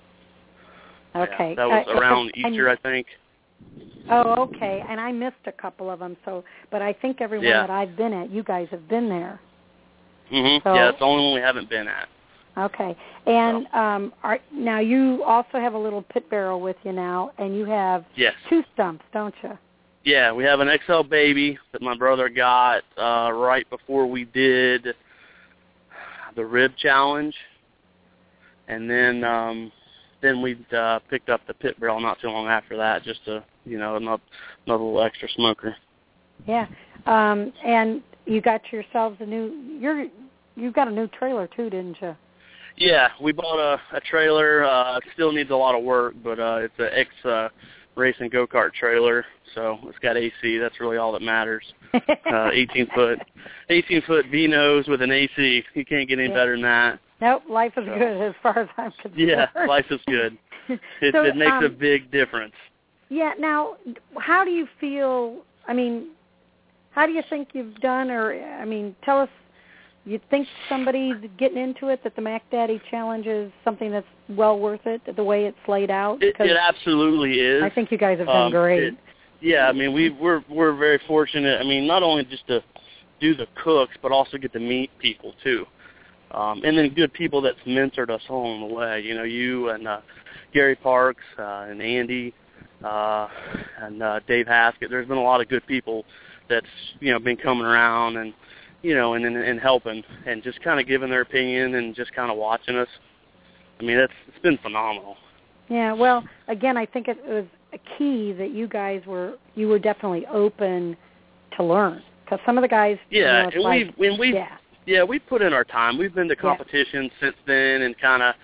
okay, that was around Easter, I think. Oh, okay. And I missed a couple of them. But I think every one that I've been at, you guys have been there. So, it's the only one we haven't been at. Okay. And now you also have a little pit barrel with you now, and you have 2 stumps, don't you? Yeah, we have an XL Baby that my brother got right before we did the rib challenge, and then we picked up the pit barrel not too long after that, just to another little extra smoker. Yeah, and you got yourselves you got a new trailer too, didn't you? Yeah, we bought a trailer. It still needs a lot of work, but it's an ex-racing go-kart trailer, so it's got AC. That's really all that matters. 18-foot V-nose with an AC. You can't get any better than that. Nope, life is good as far as I'm concerned. Yeah, life is good. It makes a big difference. Yeah, now, how do you feel, how do you think you've done, tell us you think somebody getting into it that the Mac Daddy Challenge is something that's well worth it, the way it's laid out? It absolutely is. I think you guys have done great. I mean, we're very fortunate. I mean, not only just to do the cooks, but also get to meet people too, and then good people that's mentored us along the way. You know, you and Gary Parks and Andy and Dave Haskett. There's been a lot of good people that's been coming around and and helping and just kind of giving their opinion and just kind of watching us. I mean, it's been phenomenal. Yeah, well, again, I think it was a key that you guys were definitely open to learn, because some of the guys we put in our time. We've been to competitions since then and kind of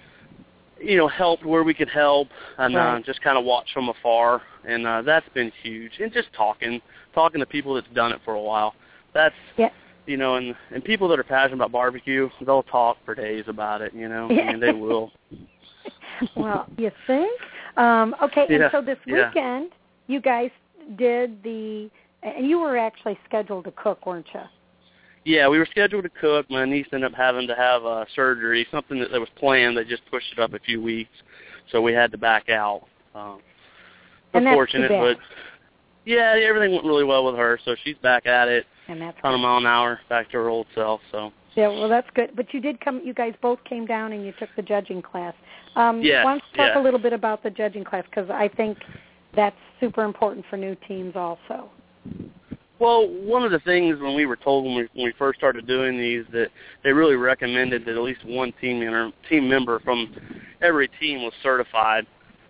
helped where we could help and just kind of watch from afar, and that's been huge. And just talking to people that's done it for a while. That's and people that are passionate about barbecue, they'll talk for days about it. I mean, they will. Well, you think? Okay, and so this weekend, you guys did and you were actually scheduled to cook, weren't you? Yeah, we were scheduled to cook. My niece ended up having to have surgery, something that was planned. They just pushed it up a few weeks, so we had to back out. Unfortunate, but everything went really well with her, so she's back at it. And that's 100 mile an hour, back to her old self. So. Yeah, well, that's good. But you did come. You guys both came down and you took the judging class. Why don't you talk a little bit about the judging class, because I think that's super important for new teams also. Well, one of the things when we were told when we first started doing these that they really recommended that at least one team member from every team was certified,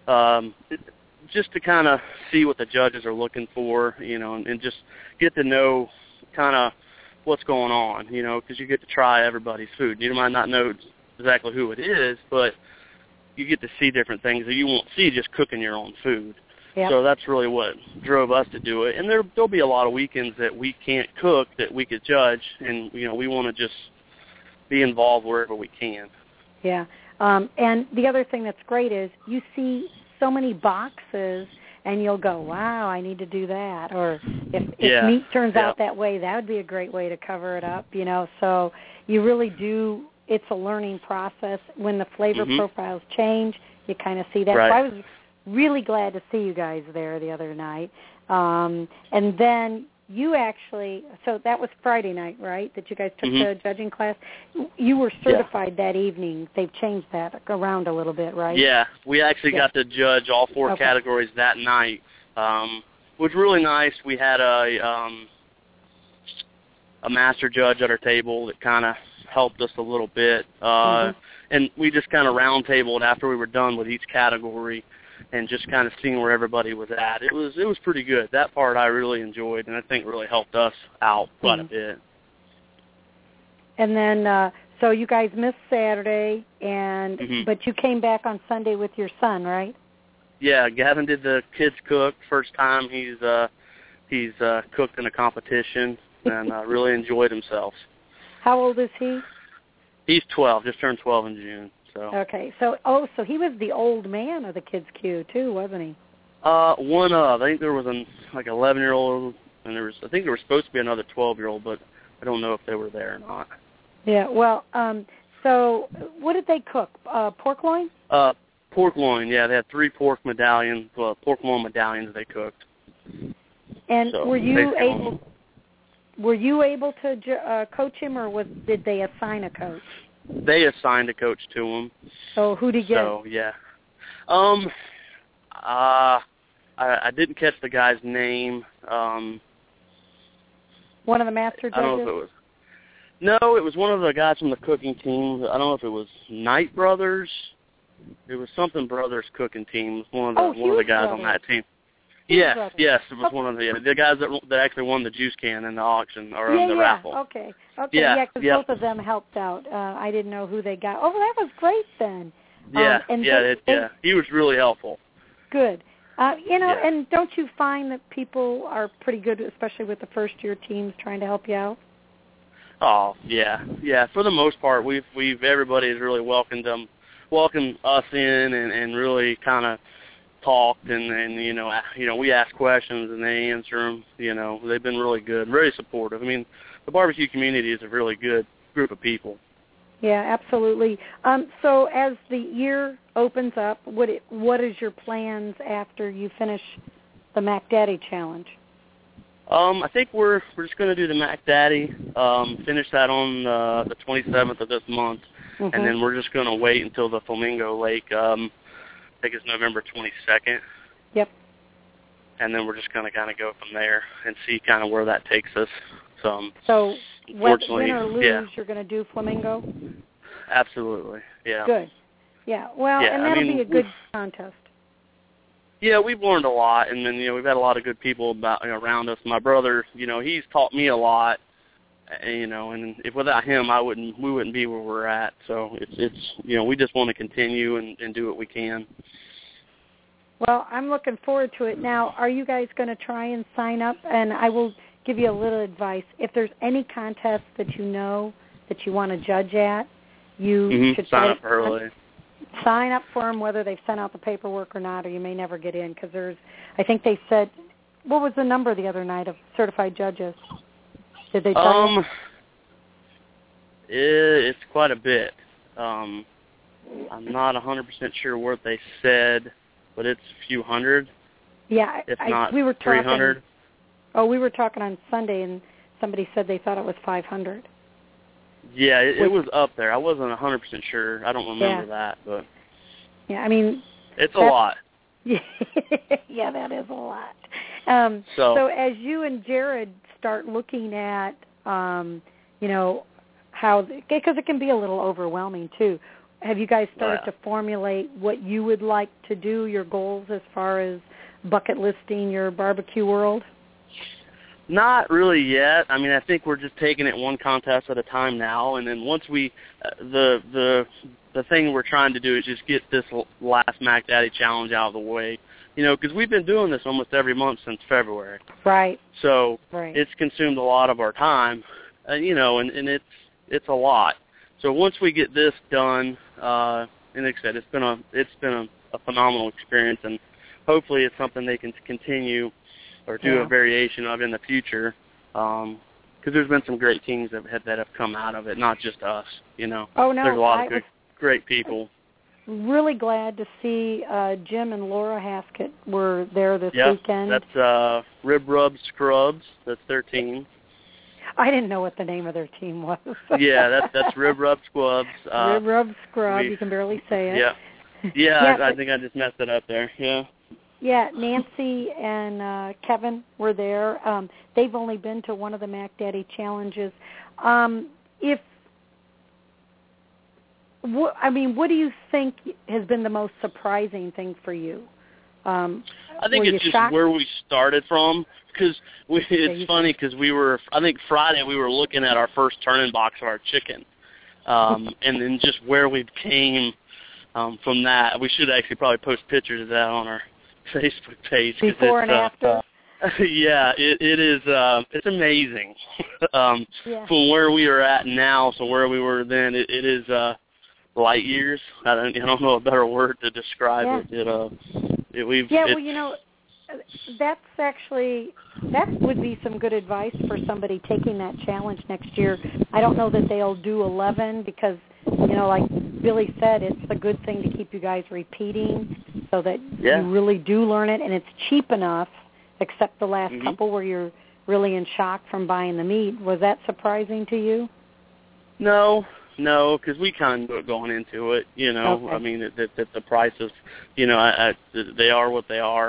just to kind of see what the judges are looking for, and just get to know kind of what's going on, because you get to try everybody's food. You might not know exactly who it is, but you get to see different things that you won't see just cooking your own food. Yep. So that's really what drove us to do it. And there'll be a lot of weekends that we can't cook that we could judge, and we want to just be involved wherever we can. Yeah. And the other thing that's great is you see so many boxes, and you'll go, wow, I need to do that. Or if meat turns out that way, that would be a great way to cover it up, So you really do, it's a learning process. When the flavor profiles change, you kind of see that. Right. So I was really glad to see you guys there the other night. And then you actually, so that was Friday night, right, that you guys took the judging class? You were certified that evening. They've changed that around a little bit, right? Yeah, we actually got to judge all 4 categories that night, which was really nice. We had a master judge at our table that kind of helped us a little bit, and we just kind of round-tabled after we were done with each category and just kind of seeing where everybody was at. It was pretty good. That part I really enjoyed, and I think really helped us out quite a bit. And then, so you guys missed Saturday, but you came back on Sunday with your son, right? Yeah, Gavin did the kids cook. First time he's cooked in a competition, and really enjoyed himself. How old is he? He's 12, just turned 12 in June. So. Okay, so he was the old man of the kids' queue too, wasn't he? One of. I think there was an 11-year-old, and I think there was supposed to be another 12-year-old, but I don't know if they were there or not. Yeah. Well, so what did they cook? Pork loin? Pork loin. Yeah, they had 3 pork medallions. Well, pork loin medallions they cooked. And so were you able to coach him, or did they assign a coach? They assigned a coach to him. So who did he get? So yeah, I didn't catch the guy's name. One of the master judges? I don't know if it was. No, it was one of the guys from the cooking team. I don't know if it was Knight Brothers. It was something Brothers cooking team. It was one of the guys on that team. Yes, it was one of the guys that actually won the juice can in the auction or in the raffle. Okay, because both of them helped out. I didn't know who they got. Oh, that was great then. He was really helpful. Good. And don't you find that people are pretty good, especially with the first-year teams, trying to help you out? Oh, yeah. For the most part, everybody has really welcomed us in and really kind of talked and we ask questions and they answer them. They've been really good, very supportive. I mean, the barbecue community is a really good group of people. Yeah, absolutely. So as the year opens up, what is your plans after you finish the Mac Daddy Challenge? I think we're just going to do the Mac Daddy, finish that on the 27th of this month, and then we're just going to wait until the Flamingo Lake, I think it's November 22nd. Yep. And then we're just going to kind of go from there and see kind of where that takes us. So win or lose, yeah. You're going to do Flamingo? Absolutely, yeah. Good. Yeah, well, yeah, and that'll be a good contest. Yeah, we've learned a lot, and then, we've had a lot of good people around us. My brother, he's taught me a lot, and if without him, we wouldn't be where we're at. So it's we just want to continue and do what we can. Well, I'm looking forward to it. Now, are you guys going to try and sign up? And I will give you a little advice. If there's any contest that you know that you want to judge at, you should sign up early. Sign up for them, whether they've sent out the paperwork or not, or you may never get in, because I think they said, what was the number the other night of certified judges? Did they tell you? It's quite a bit. I'm not 100% sure what they said, but it's a few hundred. Yeah, if not we were talking, 300. Oh, we were talking on Sunday, and somebody said they thought it was 500. Yeah, it was up there. I wasn't 100% sure. I don't remember that, but yeah, I mean, it's a lot. Yeah, that is a lot. So as you and Jared start looking at, how, because it can be a little overwhelming too. Have you guys started to formulate what you would like to do, your goals as far as bucket listing your barbecue world? Not really yet. I mean, I think we're just taking it one contest at a time now, and then once we, the thing we're trying to do is just get this last Mac Daddy Challenge out of the way, because we've been doing this almost every month since February. Right. So it's consumed a lot of our time, and it's a lot. So once we get this done, and like I said, it's been a phenomenal experience, and hopefully it's something they can continue or do a variation of in the future, because there's been some great teams that have come out of it, not just us. Oh no, there's a lot of great people. Really glad to see Jim and Laura Haskett were there this weekend. That's Rib Rub Scrubs. That's their team. I didn't know what the name of their team was. Yeah, that's Rib Rub Scrubs. Rib Rub Scrub. You can barely say it. Yeah. I think I just messed it up there. Yeah. Yeah, Nancy and Kevin were there. They've only been to one of the Mac Daddy challenges. What do you think has been the most surprising thing for you? I think it's just shocked? where we started from, because it's funny because I think Friday we were looking at our first turning box of our chicken, and then just where we came from that. We should actually probably post pictures of that on our Facebook page. Before and after? Yeah, it is. It's amazing from where we are at now to where we were then. It is light years. I don't know a better word to describe it. That would be some good advice for somebody taking that challenge next year. I don't know that they'll do 11 because, like Billy said, it's a good thing to keep you guys repeating so that you really do learn it, and it's cheap enough, except the last couple where you're really in shock from buying the meat. Was that surprising to you? No, because we kind of knew it going into it, Okay. I mean, that the prices, they are what they are.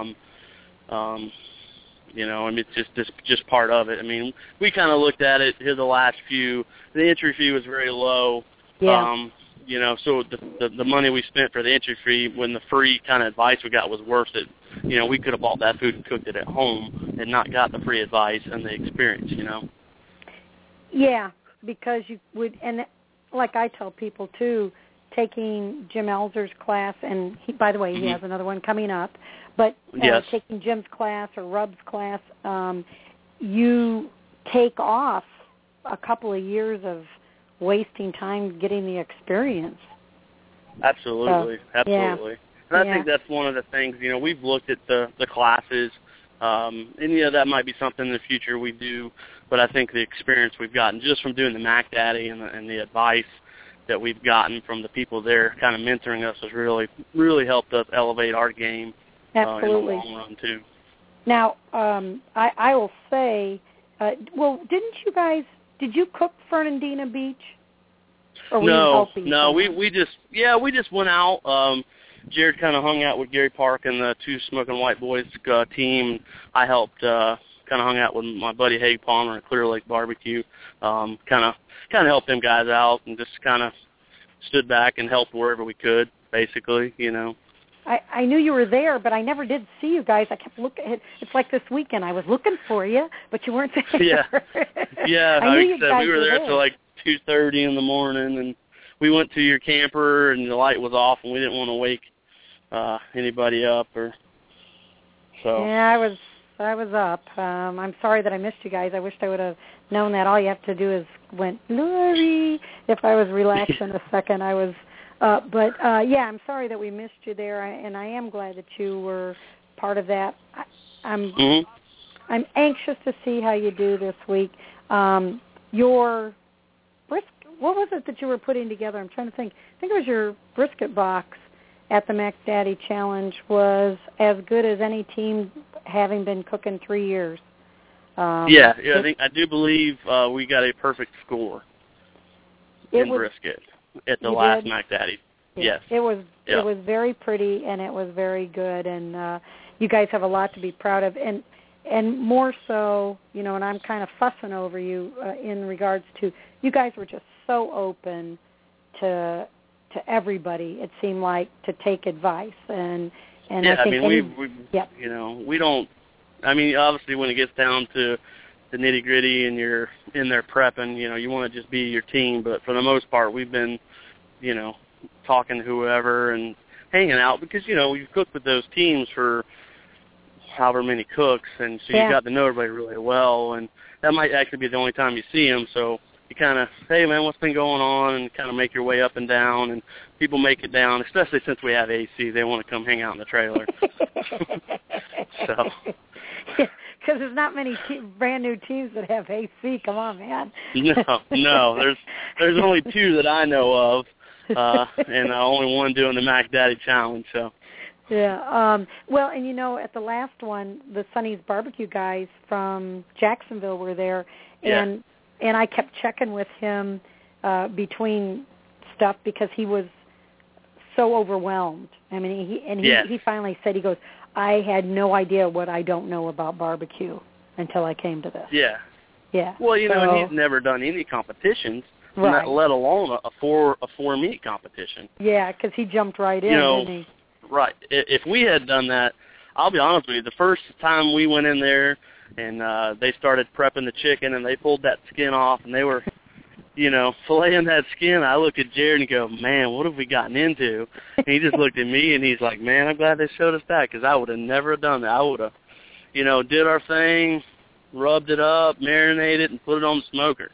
It's just part of it. I mean, we kind of looked at it here the last few. The entry fee was very low. Yeah. So the money we spent for the entry fee, when the free kind of advice we got was worth it. We could have bought that food and cooked it at home and not got the free advice and the experience. Yeah, because you would, and like I tell people too, taking Jim Elzer's class, and by the way, he has another one coming up. But taking Jim's class or Rub's class, you take off a couple of years of wasting time getting the experience. Absolutely. Yeah. And I think that's one of the things, we've looked at the classes, And, that might be something in the future we do, but I think the experience we've gotten just from doing the Mac Daddy and the advice that we've gotten from the people there kind of mentoring us has really, really helped us elevate our game Absolutely. in the long run, too. Now, I will say, did you cook Fernandina Beach? Or were you helping? No, we just went out. Jared kind of hung out with Gary Park and the two Smoking White Boys team. I helped kind of hung out with my buddy Haig Palmer at Clear Lake Barbecue. Kind of helped them guys out and just kind of stood back and helped wherever we could, basically, I knew you were there, but I never did see you guys. I kept looking. It's like this weekend. I was looking for you, but you weren't there. Yeah. I knew you guys we were there till like 2:30 in the morning, and we went to your camper, and the light was off, and we didn't want to wake anybody up, or so. Yeah, I was up. I'm sorry that I missed you guys. I wished I would have known that. All you have to do is went, Lori. If I was relaxed in a second, I was. I'm sorry that we missed you there, and I am glad that you were part of that. I'm anxious to see how you do this week. Your brisket, what was it that you were putting together? I'm trying to think. I think it was your brisket box at the Mac Daddy Challenge was as good as any team having been cooking 3 years. I do believe we got a perfect score in brisket at the last did? Mac Daddy. Yeah. Yes. It was very pretty, and it was very good, and you guys have a lot to be proud of. And more so, and I'm kind of fussing over you in regards to, you guys were just so open to everybody, it seemed like, to take advice. And I think we don't, obviously when it gets down to the nitty-gritty and you're in there prepping, you want to just be your team. But for the most part, we've been, talking to whoever and hanging out because, you've cooked with those teams for however many cooks, and so you got to know everybody really well. And that might actually be the only time you see them. So you kind of, hey, man, what's been going on, and kind of make your way up and down. And people make it down, especially since we have AC. They want to come hang out in the trailer. So. Because there's not many brand new teams that have AC. Come on, man. No. There's only two that I know of, and only one doing the Mac Daddy Challenge. So. Yeah. Well, and at the last one, the Sonny's Barbecue guys from Jacksonville were there, and I kept checking with him between stuff because he was so overwhelmed. He finally said, he goes, I had no idea what I don't know about barbecue until I came to this. Yeah. Yeah. Well, and he's never done any competitions, right, let alone a four meat competition. Yeah, because he jumped right in, didn't he? Right. If we had done that, I'll be honest with you, the first time we went in there and they started prepping the chicken and they pulled that skin off and they were, filleting that skin, I looked at Jared and go, man, what have we gotten into? And he just looked at me and he's like, man, I'm glad they showed us that because I would have never done that. I would have, did our thing, rubbed it up, marinated, and put it on the smoker,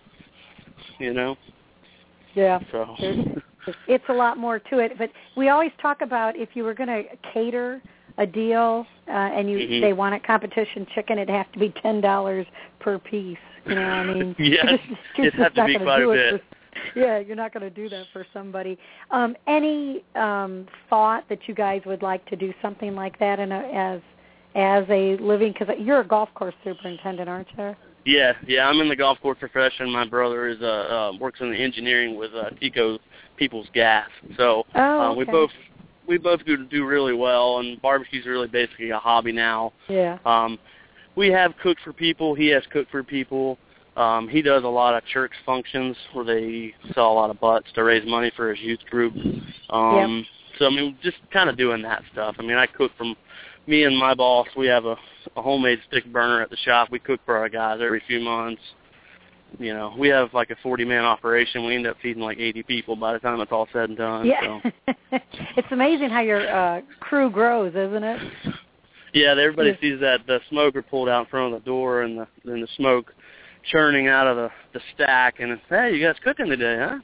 Yeah. So. It's a lot more to it. But we always talk about if you were going to cater a deal and they want a competition chicken, it'd have to be $10 per piece. Yes, it'd have to be quite a bit. You're not going to do that for somebody. Any thought that you guys would like to do something like that as a living? Because you're a golf course superintendent, aren't you? Yeah, I'm in the golf course profession. My brother is works in the engineering with Tico People's Gas. So okay. we both do really well, and barbecue's really basically a hobby now. Yeah. We have cooked for people. He has cooked for people. He does a lot of church functions where they sell a lot of butts to raise money for his youth group. So, just kind of doing that stuff. I cook from me and my boss. We have a homemade stick burner at the shop. We cook for our guys every few months. We have like a 40-man operation. We end up feeding like 80 people by the time it's all said and done. Yeah. So. It's amazing how your crew grows, isn't it? Yeah, everybody sees the smoker pulled out in front of the door and the smoke churning out of the stack, and it's, hey, you guys cooking today, huh?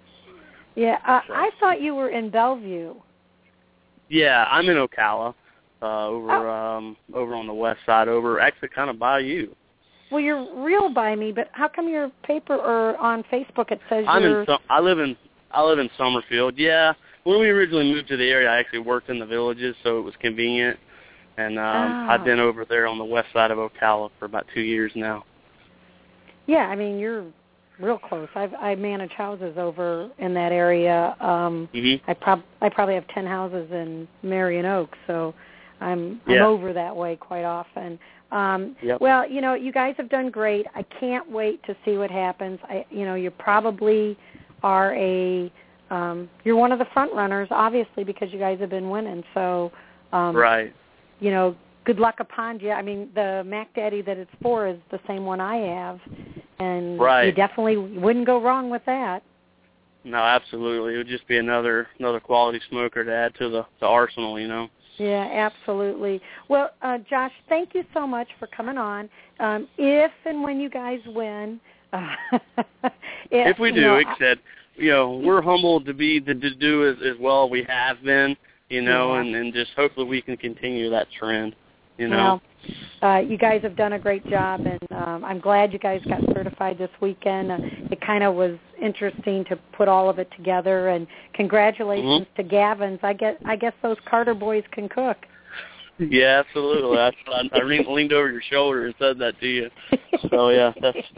Yeah, I thought you were in Bellevue. Yeah, I'm in Ocala. over on the west side, over actually kind of by you. Well, you're real by me, but how come your paper or on Facebook it says I live in Summerfield. Yeah, when we originally moved to the area, I actually worked in the Villages, so it was convenient. And I've been over there on the west side of Ocala for about 2 years now. Yeah, I mean you're real close. I manage houses over in that area. I probably have 10 houses in Marion Oaks, so I'm over that way quite often. Well, you know, you guys have done great. I can't wait to see what happens. You probably are you're one of the front runners, obviously, because you guys have been winning. So, right. You know, good luck upon you. I mean, the Mac Daddy that it's for is the same one I have, and you definitely wouldn't go wrong with that. No, absolutely. It would just be another quality smoker to add to the arsenal, you know. Yeah, absolutely. Well, Josh, thank you so much for coming on. If and when you guys win, if we do, except we're humbled to do as well as we have been, you know, and just hopefully we can continue that trend, you know. Well, you guys have done a great job, and I'm glad you guys got certified this weekend. It kind of was interesting to put all of it together, and congratulations to Gavin's. I guess those Carter boys can cook. Yeah, absolutely. I leaned over your shoulder and said that to you. So it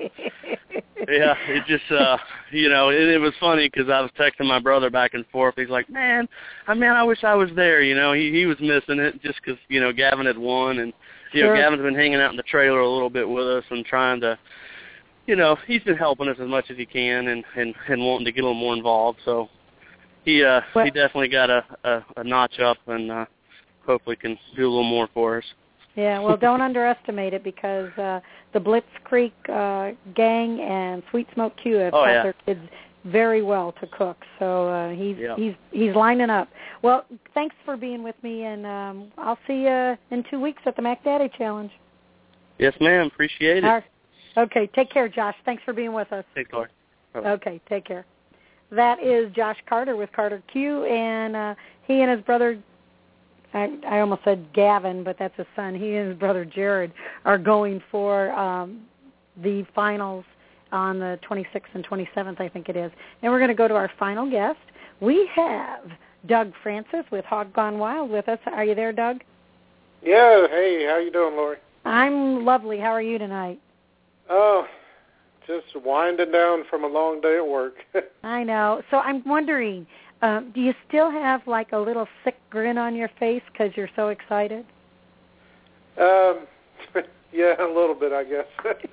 just it was funny because I was texting my brother back and forth. He's like, man, I wish I was there. You know, he was missing it just because Gavin had won, and Gavin's been hanging out in the trailer a little bit with us and trying to, he's been helping us as much as he can and wanting to get a little more involved. So he definitely got a notch up and hopefully can do a little more for us. Yeah, well, don't underestimate it because the Blitz Creek gang and Sweet Smoke Q have taught their kids very well to cook. So he's lining up. Well, thanks for being with me, and I'll see you in 2 weeks at the Mac Daddy Challenge. Yes, ma'am. Appreciate it. Okay, take care, Josh. Thanks for being with us. Take care. Okay, take care. That is Josh Carter with Carter Q, and he and his brother, I almost said Gavin, but that's his son. He and his brother Jared are going for the finals on the 26th and 27th, I think it is. And we're going to go to our final guest. We have Doug Francis with Hog Gone Wild with us. Are you there, Doug? Yeah. Hey, how you doing, Lori? I'm lovely. How are you tonight? Oh, just winding down from a long day at work. I know. So I'm wondering, do you still have like a little sick grin on your face because you're so excited? Yeah, a little bit, I guess.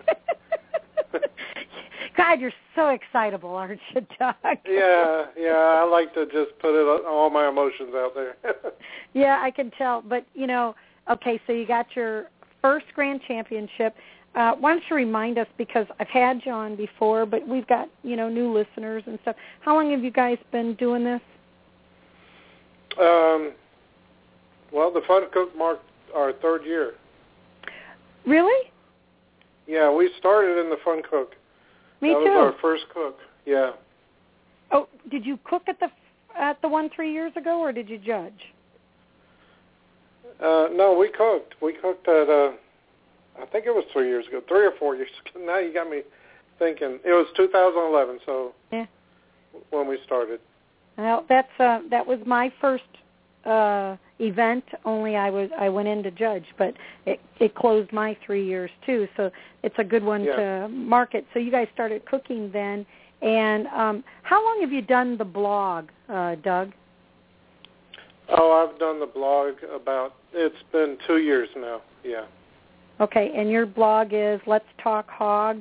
God, you're so excitable, aren't you, Doug? Yeah, I like to just put all my emotions out there. Yeah, I can tell. But, okay, so you got your first Grand Championship. Why don't you remind us, because I've had you on before, but we've got, new listeners and stuff. How long have you guys been doing this? Well, the Fun Cook marked our third year. Really? Yeah, we started in the Fun Cook. Me too. That was our first cook. Yeah. Oh, did you cook at the one 3 years ago, or did you judge? No, we cooked. We cooked at I think it was 3 years ago, 3 or 4 years ago. Now you got me thinking. It was 2011, so when we started. Well, that was my first event. Only I went in to judge, but it closed my 3 years too. So it's a good one to market. So you guys started cooking then, and how long have you done the blog, Doug? Oh, I've done the blog it's been 2 years now. Yeah. Okay, and your blog is letstalkhog.com,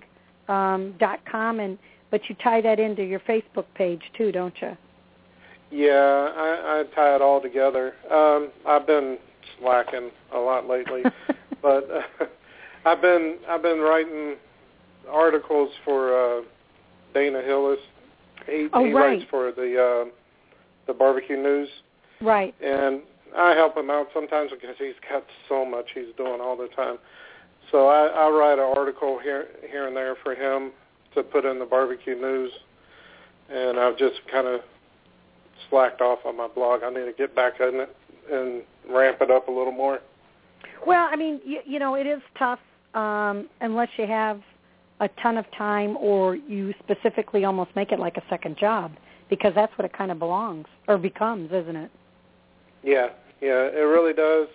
but you tie that into your Facebook page too, don't you? Yeah, I tie it all together. I've been slacking a lot lately, but I've been writing articles for Dana Hillis. He writes for the Barbecue News. Right. And I help him out sometimes because he's got so much he's doing all the time. So I write an article here and there for him to put in the Barbecue News, and I've just kind of slacked off on my blog. I need to get back in it and ramp it up a little more. Well, I mean, you know, it is tough unless you have a ton of time or you specifically almost make it like a second job, because that's what it kind of belongs or becomes, isn't it? Yeah, it really does.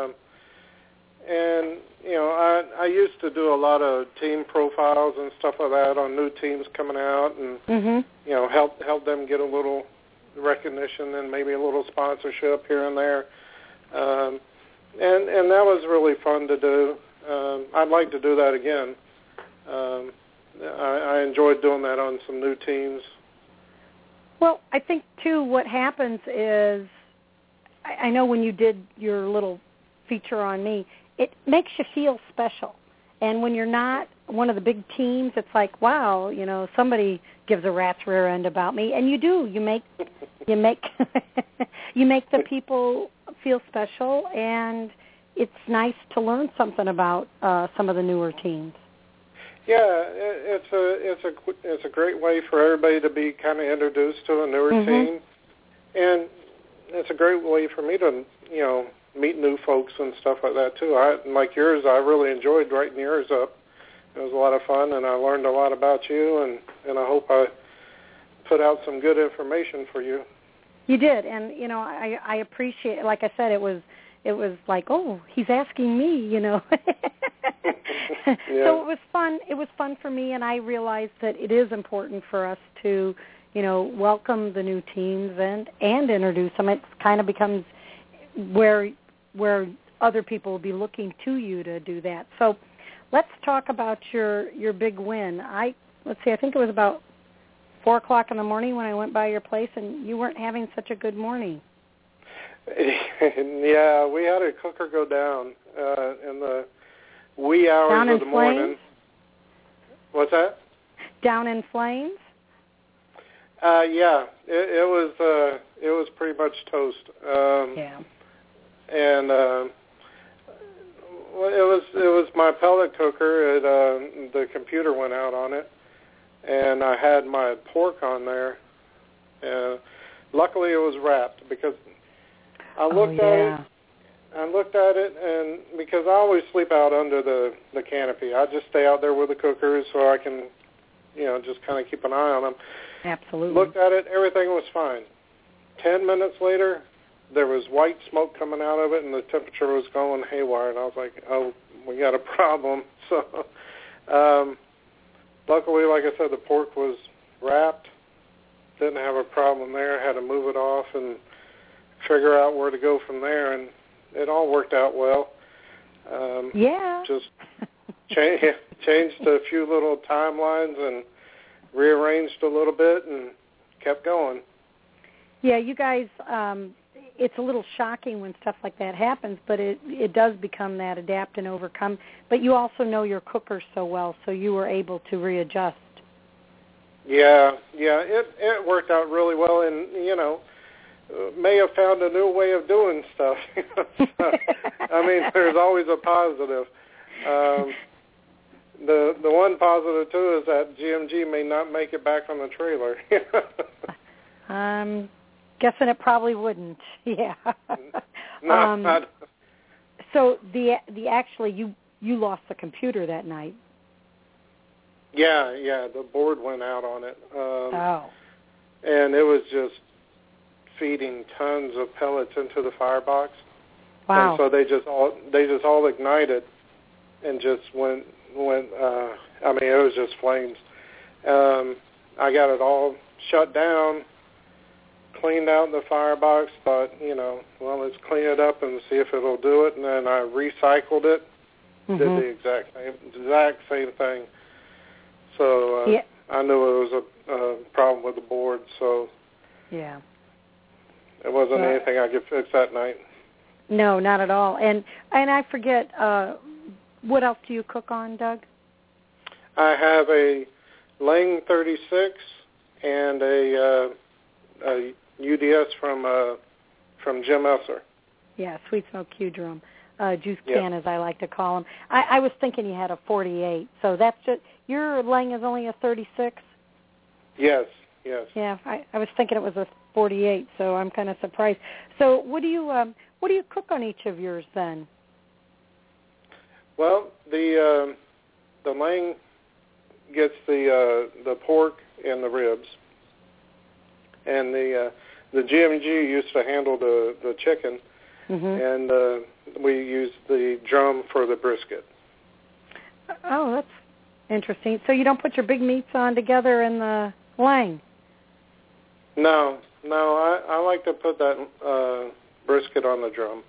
And, you know, I used to do a lot of team profiles and stuff like that on new teams coming out and, you know, help them get a little recognition and maybe a little sponsorship here and there. And that was really fun to do. I'd like to do that again. I enjoyed doing that on some new teams. Well, I think, too, what happens is, I know when you did your little feature on me, it makes you feel special. And when you're not one of the big teams, it's like, wow, you know, somebody gives a rat's rear end about me. And you do. You make you make the people feel special, and it's nice to learn something about some of the newer teams. Yeah, it's a great way for everybody to be kind of introduced to a newer team, and it's a great way for me to, you know, meet new folks and stuff like that too. Like yours, I really enjoyed writing yours up. It was a lot of fun, and I learned a lot about you, and I hope I put out some good information for you. You did, and you know, I appreciate it. Like I said, it was like, oh, he's asking me, you know. Yeah. So it was fun. It was fun for me, and I realized that it is important for us to, you know, welcome the new teams and introduce them. It kind of becomes where other people will be looking to you to do that. So let's talk about your big win. Let's see, I think it was about 4 o'clock in the morning when I went by your place, and you weren't having such a good morning. Yeah, we had a cooker go down in the wee hours down of the morning. Flames? What's that? Down in flames? Yeah, it was pretty much toast. Yeah. And it was my pellet cooker. The computer went out on it, and I had my pork on there. Luckily, it was wrapped because I looked at it, and because I always sleep out under the canopy, I just stay out there with the cookers so I can, you know, just kind of keep an eye on them. Absolutely. Looked at it, everything was fine. 10 minutes later, there was white smoke coming out of it, and the temperature was going haywire, and I was like, oh, we got a problem. So luckily, like I said, the pork was wrapped. Didn't have a problem there. Had to move it off and figure out where to go from there, and it all worked out well. Yeah. Just changed a few little timelines and rearranged a little bit and kept going. Yeah, you guys, it's a little shocking when stuff like that happens, but it does become that adapt and overcome. But you also know your cooker so well, so you were able to readjust. Yeah, it worked out really well, and, you know, may have found a new way of doing stuff. I mean, there's always a positive. The one positive, too, is that GMG may not make it back on the trailer. I'm guessing it probably wouldn't. Yeah. No, so the actually you lost the computer that night. Yeah, the board went out on it. And it was just feeding tons of pellets into the firebox. Wow. And so they just all ignited and just went I mean, it was just flames. I got it all shut down, cleaned out the firebox, thought, you know, well, let's clean it up and see if it'll do it, and then I recycled it, did the exact same thing. So I knew it was a problem with the board, so yeah, it wasn't anything I could fix that night. No, not at all. And I forget, what else do you cook on, Doug? I have a Lang 36 and a UDS from Jim Esser. Yeah, Sweet Smoke Q-Drum. Juice can, as I like to call them. I was thinking you had a 48, so that's just, your Lang is only a 36? Yes. Yeah, I was thinking it was a 48, so I'm kind of surprised. So what do you what do you cook on each of yours then? Well, the Lang gets the pork and the ribs, and the GMG used to handle the chicken, and we use the drum for the brisket. Oh, that's interesting. So you don't put your big meats on together in the Lang? No, I like to put that brisket on the drum.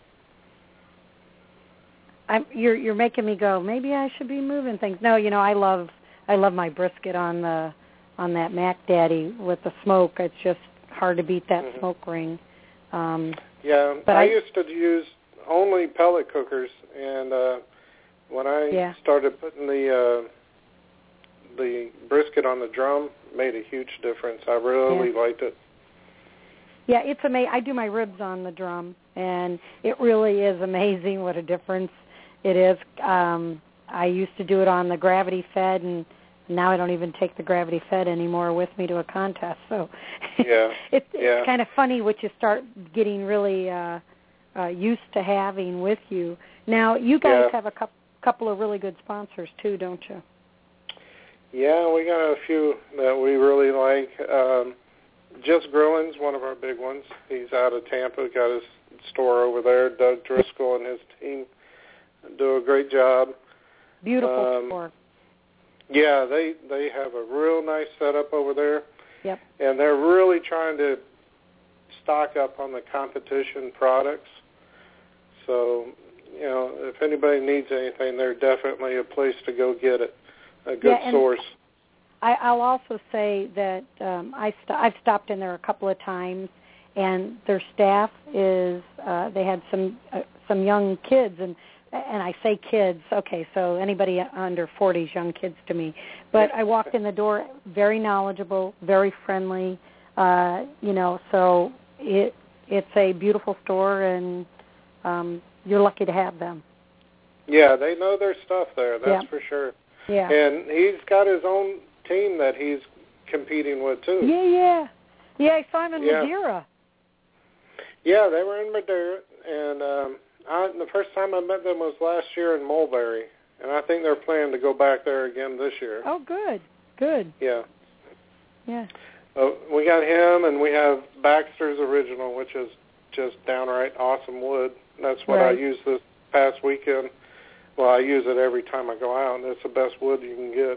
You're making me go, maybe I should be moving things. No, I love my brisket on that Mac Daddy with the smoke. It's just hard to beat that smoke ring. Yeah, but I used to use only pellet cookers, and when I started putting the brisket on the drum, it made a huge difference. I really liked it. Yeah, it's amazing. I do my ribs on the drum, and it really is amazing what a difference it is. I used to do it on the gravity fed, and now I don't even take the gravity fed anymore with me to a contest. So it's kind of funny what you start getting really used to having with you. Now, you guys have a couple of really good sponsors too, don't you? Yeah, we got a few that we really like. Just Grilling's one of our big ones. He's out of Tampa, got his store over there. Doug Driscoll and his team do a great job. Beautiful store. Yeah, they have a real nice setup over there. Yep. And they're really trying to stock up on the competition products. So, if anybody needs anything, they're definitely a place to go get it, a good source. I'll also say that I've stopped in there a couple of times, and their staff is they had some young kids, and I say kids, okay, so anybody under 40 is young kids to me. But I walked in the door, very knowledgeable, very friendly, so it's a beautiful store, and you're lucky to have them. Yeah, they know their stuff there, that's for sure. Yeah. And he's got his own team that he's competing with, too. Yeah, I saw him in Madeira. Yeah, they were in Madeira, and the first time I met them was last year in Mulberry, and I think they're planning to go back there again this year. Oh, good. Yeah. Yeah. We got him, and we have Baxter's Original, which is just downright awesome wood. That's what I used this past weekend. Well, I use it every time I go out, and it's the best wood you can get.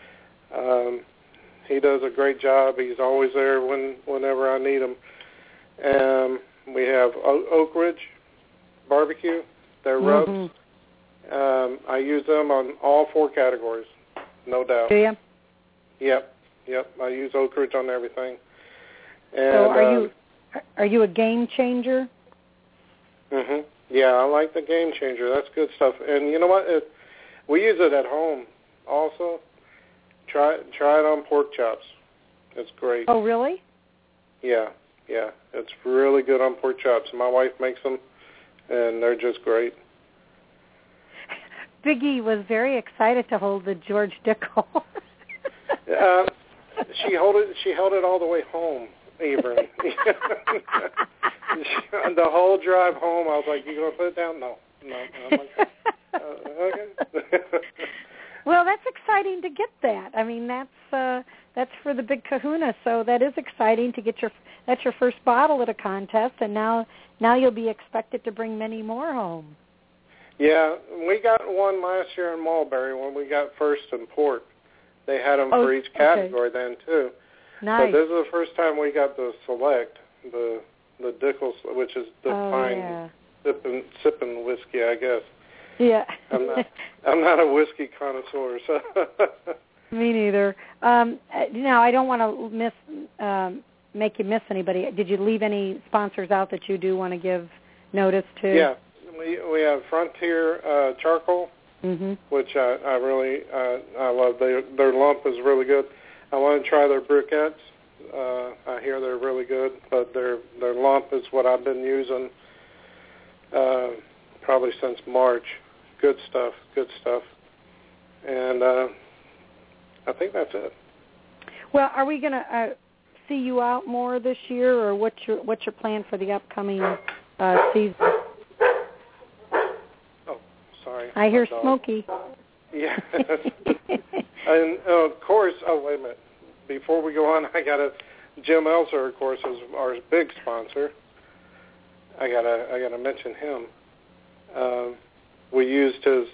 He does a great job. He's always there whenever I need him. We have Oak Ridge Barbecue. They're rubs. I use them on all 4 categories, no doubt. Do you? Yep. I use Oak Ridge on everything. And, so are you a game changer? Yeah, I like the Game Changer. That's good stuff. And you know what? We use it at home also. Try it on pork chops. It's great. Oh, really? Yeah. It's really good on pork chops. My wife makes them, and they're just great. Biggie was very excited to hold the George Dickel. She held it all the way home, even. The whole drive home, I was like, "You gonna put it down?" No. I'm like, okay. Well, that's exciting to get that. I mean, that's for the Big Kahuna. So that is exciting to get that's your first bottle at a contest, and now you'll be expected to bring many more home. Yeah, we got one last year in Mulberry when we got first in pork. They had them for each category then too. Nice. But this is the first time we got the select, the Dickel, which is the fine sipping whiskey, I guess. Yeah. I'm not a whiskey connoisseur, so. Me neither. Now, I don't want to make you miss anybody. Did you leave any sponsors out that you do want to give notice to? Yeah, we have Frontier Charcoal, which I really I love. Their lump is really good. I want to try their briquettes. I hear they're really good, but their lump is what I've been using probably since March. Good stuff. And I think that's it. Well, are we going to see you out more this year, or what's your plan for the upcoming season? I hear Smokey. Yeah. And, of course, wait a minute. Before we go on, Jim Elser, of course, is our big sponsor. I gotta mention him. We used his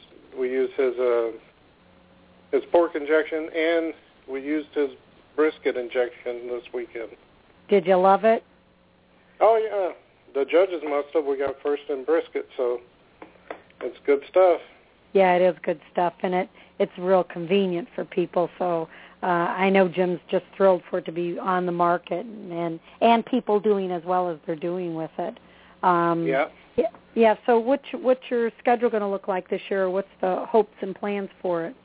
pork injection, and we used his brisket injection this weekend. Did you love it? Oh yeah, the judges must have. We got first in brisket, so it's good stuff. Yeah, it is good stuff, and it's real convenient for people. So I know Jim's just thrilled for it to be on the market, and people doing as well as they're doing with it. Yeah. Yeah. So what's your schedule going to look like this year? What's the hopes and plans for it?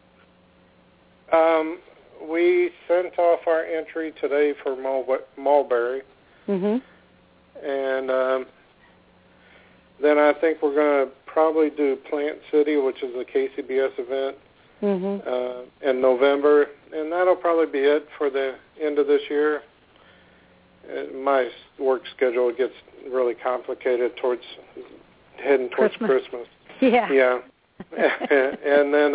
We sent off our entry today for Mulberry. Mhm. And then I think we're going to probably do Plant City, which is a KCBS event, in November, and that'll probably be it for the end of this year. My work schedule gets really complicated heading towards Christmas. Yeah. Yeah. And then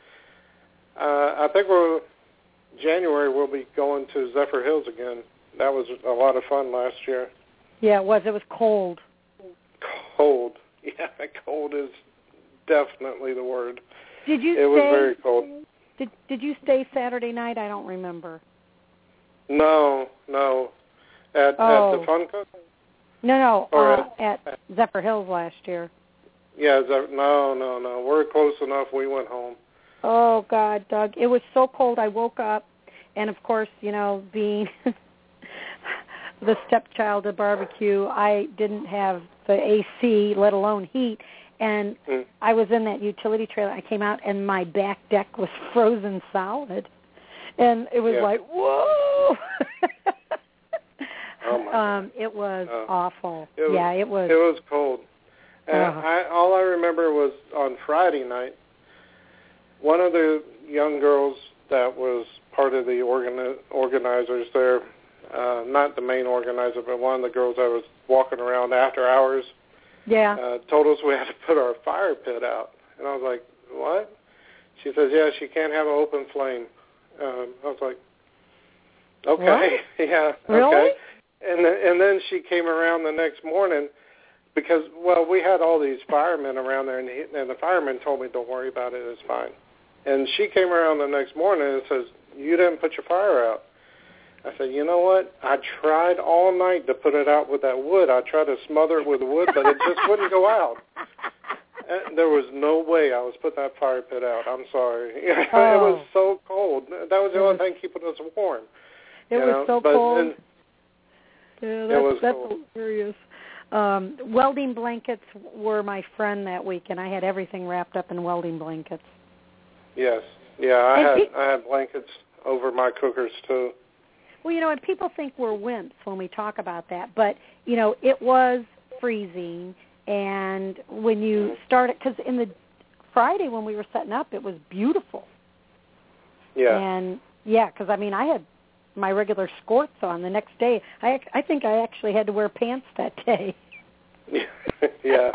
I think January we'll be going to Zephyr Hills again. That was a lot of fun last year. Yeah, it was. It was cold. Cold. Yeah, cold is definitely the word. Did you? It was very cold. Did you stay Saturday night? I don't remember. No. At the Fun Cook? No. At Zephyr Hills last year. Yeah, no. We're close enough. We went home. Oh, God, Doug. It was so cold. I woke up, and, of course, being the stepchild of barbecue, I didn't have the AC, let alone heat, and I was in that utility trailer. I came out, and my back deck was frozen solid, and it was like, whoa! Oh my God. It was awful. It was. It was cold. And all I remember was on Friday night, one of the young girls that was part of the organizers there, not the main organizer, but one of the girls that was walking around after hours, told us we had to put our fire pit out. And I was like, what? She says, yeah, she can't have an open flame. I was like, okay, what? Yeah, really? Okay. And then she came around the next morning because, we had all these firemen around there, and the firemen told me, don't worry about it, it's fine. And she came around the next morning and says, you didn't put your fire out. I said, you know what? I tried all night to put it out with that wood. I tried to smother it with wood, but it just wouldn't go out. There was no way I was putting that fire pit out. I'm sorry. It was so cold. That was the only thing keeping us warm. It was so cold. That's cold. hilarious. Welding blankets were my friend that week, and I had everything wrapped up in welding blankets. Yes. Yeah, I had blankets over my cookers, too. Well, and people think we're wimps when we talk about that, but, it was freezing, and when you started, because in the Friday when we were setting up, it was beautiful. Yeah. And, because, I had my regular skirts on the next day. I think I actually had to wear pants that day. Yeah.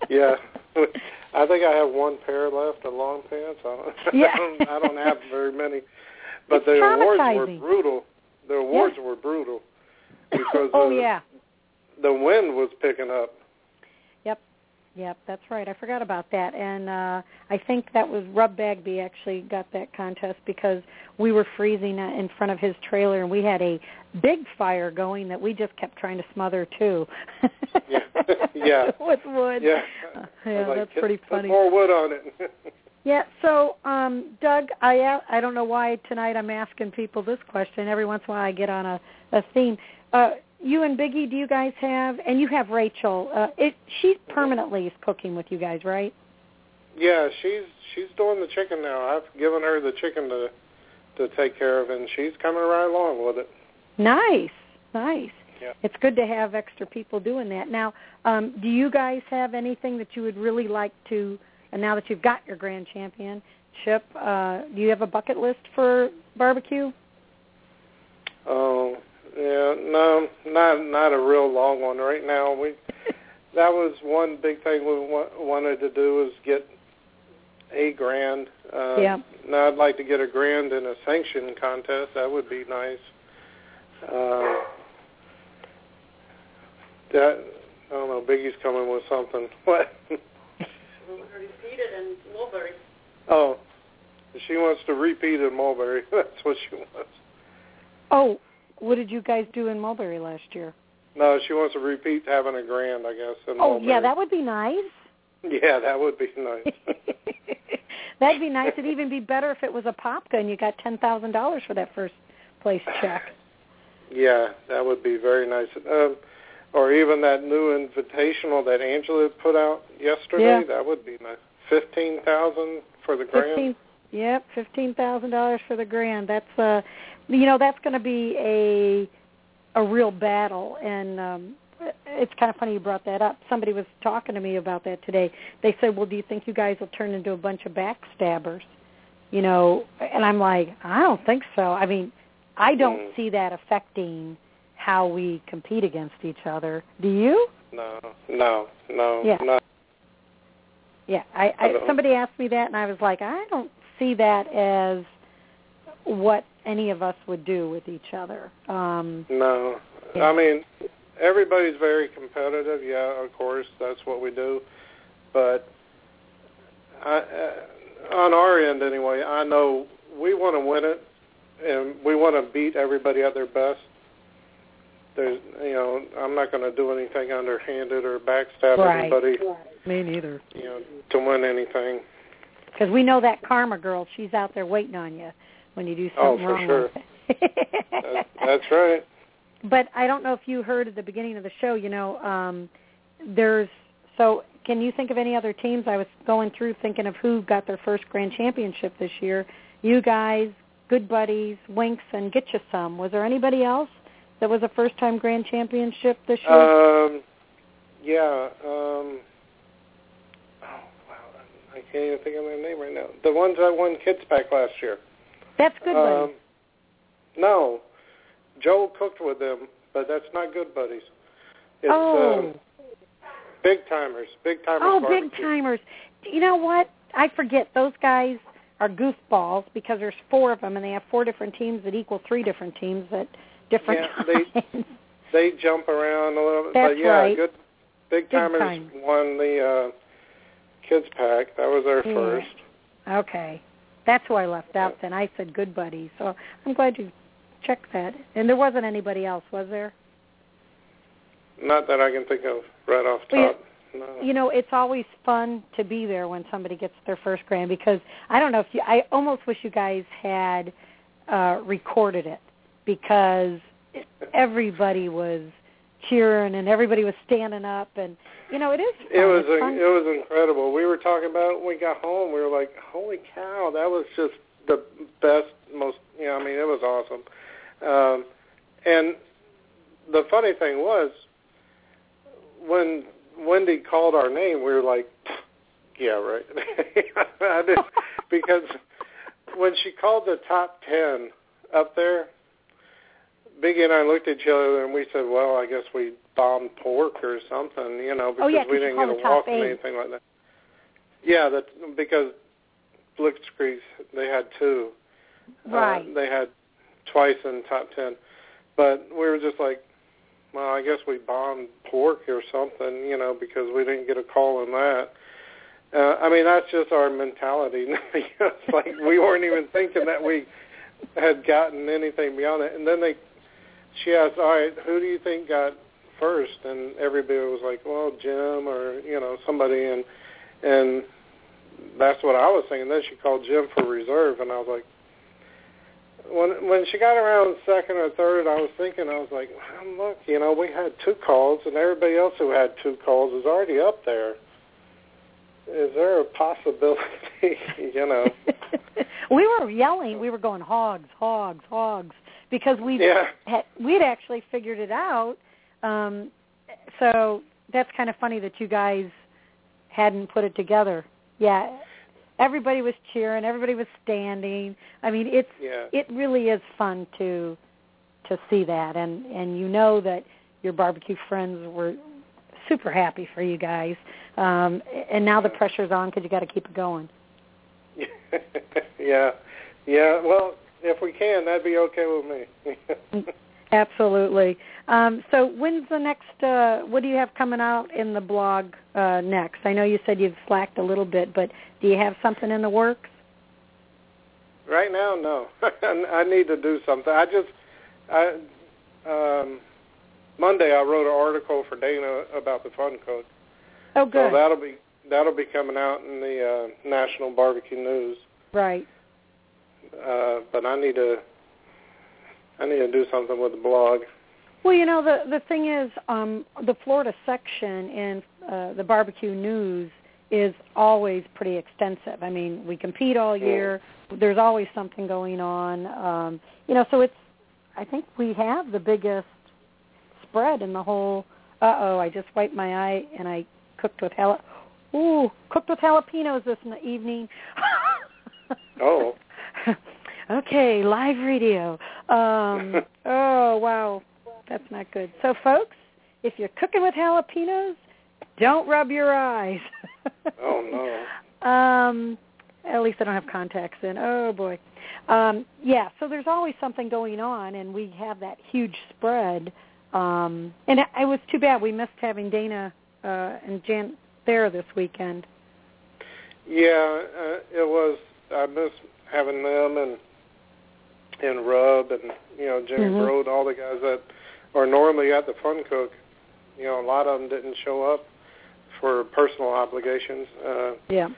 I think I have one pair left of long pants. I don't have very many. But the awards were brutal. The awards were brutal because the wind was picking up. Yep, that's right. I forgot about that. And I think that was Rub Bagby actually got that contest because we were freezing in front of his trailer, and we had a big fire going that we just kept trying to smother, too. Yeah. With wood. Yeah. That's pretty funny. Put more wood on it. Yeah, so, Doug, I don't know why tonight I'm asking people this question. Every once in a while I get on a theme. You and Biggie, do you guys have, and you have Rachel, she permanently is cooking with you guys, right? Yeah, she's doing the chicken now. I've given her the chicken to take care of, and she's coming right along with it. Nice. Yeah. It's good to have extra people doing that. Now, do you guys have anything that you would really like to, and now that you've got your grand championship, do you have a bucket list for barbecue? Oh, yeah, no, not a real long one right now. That was one big thing we wanted to do is get a grand. Yeah. Now I'd like to get a grand in a sanction contest. That would be nice. That I don't know. Biggie's coming with something. What? Repeat it in Mulberry. Oh, she wants to repeat in Mulberry. That's what she wants. Oh, what did you guys do in Mulberry last year? No, she wants to repeat having a grand, I guess, in Mulberry. Yeah, that would be nice. Yeah, that would be nice. That'd be nice. It'd even be better if it was a Popka and you got $10,000 for that first place check. Yeah, that would be very nice. Or even that new invitational that Angela put out yesterday. Yeah. That would be nice. $15,000 for the grand. Yep, $15,000 for the grand. That's that's going to be a real battle, and it's kind of funny you brought that up. Somebody was talking to me about that today. They said, "Well, do you think you guys will turn into a bunch of backstabbers?" And I'm like, I don't think so. I mean, I don't see that affecting how we compete against each other. Do you? No. Yeah. No. Yeah. Somebody asked me that, and I was like, I don't see that as what any of us would do with each other. No. Yeah. I mean, everybody's very competitive. Yeah, of course, that's what we do. But on our end, anyway, I know we want to win it, and we want to beat everybody at their best. There's, I'm not going to do anything underhanded or backstab anybody. Me neither. To win anything. Because we know that karma girl, she's out there waiting on you when you do something wrong. Oh, for sure. That's right. But I don't know if you heard at the beginning of the show, so can you think of any other teams? I was going through thinking of who got their first grand championship this year. You guys, Good Buddies, Winks, and Get You Some. Was there anybody else that was a first-time grand championship this year? Yeah. Oh, wow. I can't even think of their name right now. The ones that won Kids Pack last year. That's Good Buddies. No. Joel cooked with them, but that's not Good Buddies. It's Big Timers. Big Timers. Oh, Barbecue. Big Timers. You know what? I forget. Those guys are goofballs because there's 4 of them, and they have 4 different teams that equal 3 different teams at different times. They jump around a little bit. That's but yeah, right. Good Big Timers won the Kids Pack. That was their first. Okay. That's who I left out then. I said Good Buddies. So I'm glad you checked that. And there wasn't anybody else, was there? Not that I can think of right off top. No. It's always fun to be there when somebody gets their first grand because I don't know if I almost wish you guys had recorded it because everybody was cheering and everybody was standing up and it is fun. It was incredible. We were talking about it when we got home. We were like, holy cow, that was just the best, most, it was awesome. And the funny thing was, when Wendy called our name, we were like, yeah, right. Because when she called the top 10 up there, Biggie and I looked at each other and we said, well, I guess we bombed pork or something, because we didn't get a walk or anything like that. Yeah, because Blitzkrieg, they had 2. Right. They had twice in top 10. But we were just like, well, I guess we bombed pork or something, because we didn't get a call on that. That's just our mentality. It's like we weren't even thinking that we had gotten anything beyond that. And then she asked, all right, who do you think got first? And everybody was like, well, Jim or, somebody. And that's what I was thinking. Then she called Jim for reserve, and I was like, when she got around second or third, I was like, well, look, we had 2 calls, and everybody else who had 2 calls is already up there. Is there a possibility, We were yelling. We were going, hogs, hogs, hogs, because we'd actually figured it out. So that's kind of funny that you guys hadn't put it together. Yeah. Everybody was cheering. Everybody was standing. It really is fun to see that, and that your barbecue friends were super happy for you guys. And now the pressure's on because you got to keep it going. Yeah. Well, if we can, that'd be okay with me. Absolutely. So when's the next, what do you have coming out in the blog next? I know you said you've slacked a little bit, but do you have something in the works? Right now, no. I need to do something. Monday I wrote an article for Dana about the Fun Cook. Oh, good. So that'll be coming out in the National Barbecue News. Right. But I need to do something with the blog. Well, you know, the thing is, the Florida section in the Barbecue News is always pretty extensive. I mean, we compete all year. There's always something going on. You know, so I think we have the biggest spread in the whole. I just wiped my eye and I cooked with jalapenos this evening. Oh. Okay, live radio. Oh, wow. That's not good. So, folks, if you're cooking with jalapenos, don't rub your eyes. Oh, no. At least I don't have contacts in. Oh, boy. Yeah, so there's always something going on, and we have that huge spread. And it was too bad. We missed having Dana and Jan there this weekend. Yeah, it was. I miss having them and Rub and, you know, Jimmy Broad, all the guys that are normally at the Fun Cook. You know, a lot of them didn't show up for personal obligations. Yeah.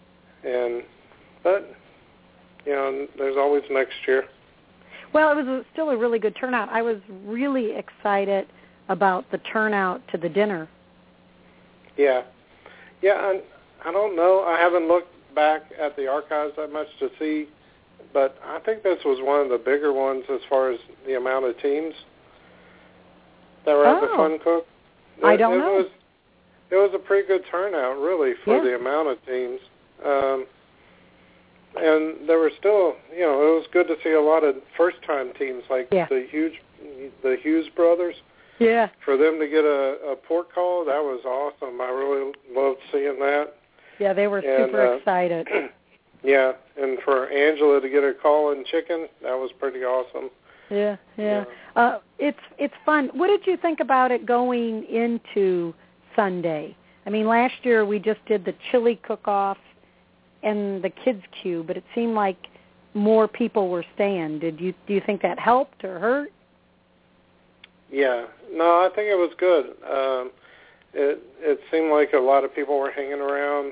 But, you know, there's always next year. Well, it was still a really good turnout. I was really excited about the turnout to the dinner. Yeah. Yeah, I don't know. I haven't looked back at the archives that much to see, but I think this was one of the bigger ones as far as the amount of teams that were at the Fun Cook. I don't know. It was a pretty good turnout, really, for the amount of teams. And there were still, you know, it was good to see a lot of first-time teams like the Hughes brothers. Yeah. For them to get a pork call, that was awesome. I really loved seeing that. Yeah, they were super excited. Yeah, and for Angela to get a call in chicken, that was pretty awesome. Yeah. It's fun. What did you think about it going into Sunday? I mean, last year we just did the chili cook-off and the kids' queue, but it seemed like more people were staying. Do you think that helped or hurt? Yeah. No, I think it was good. It seemed like a lot of people were hanging around.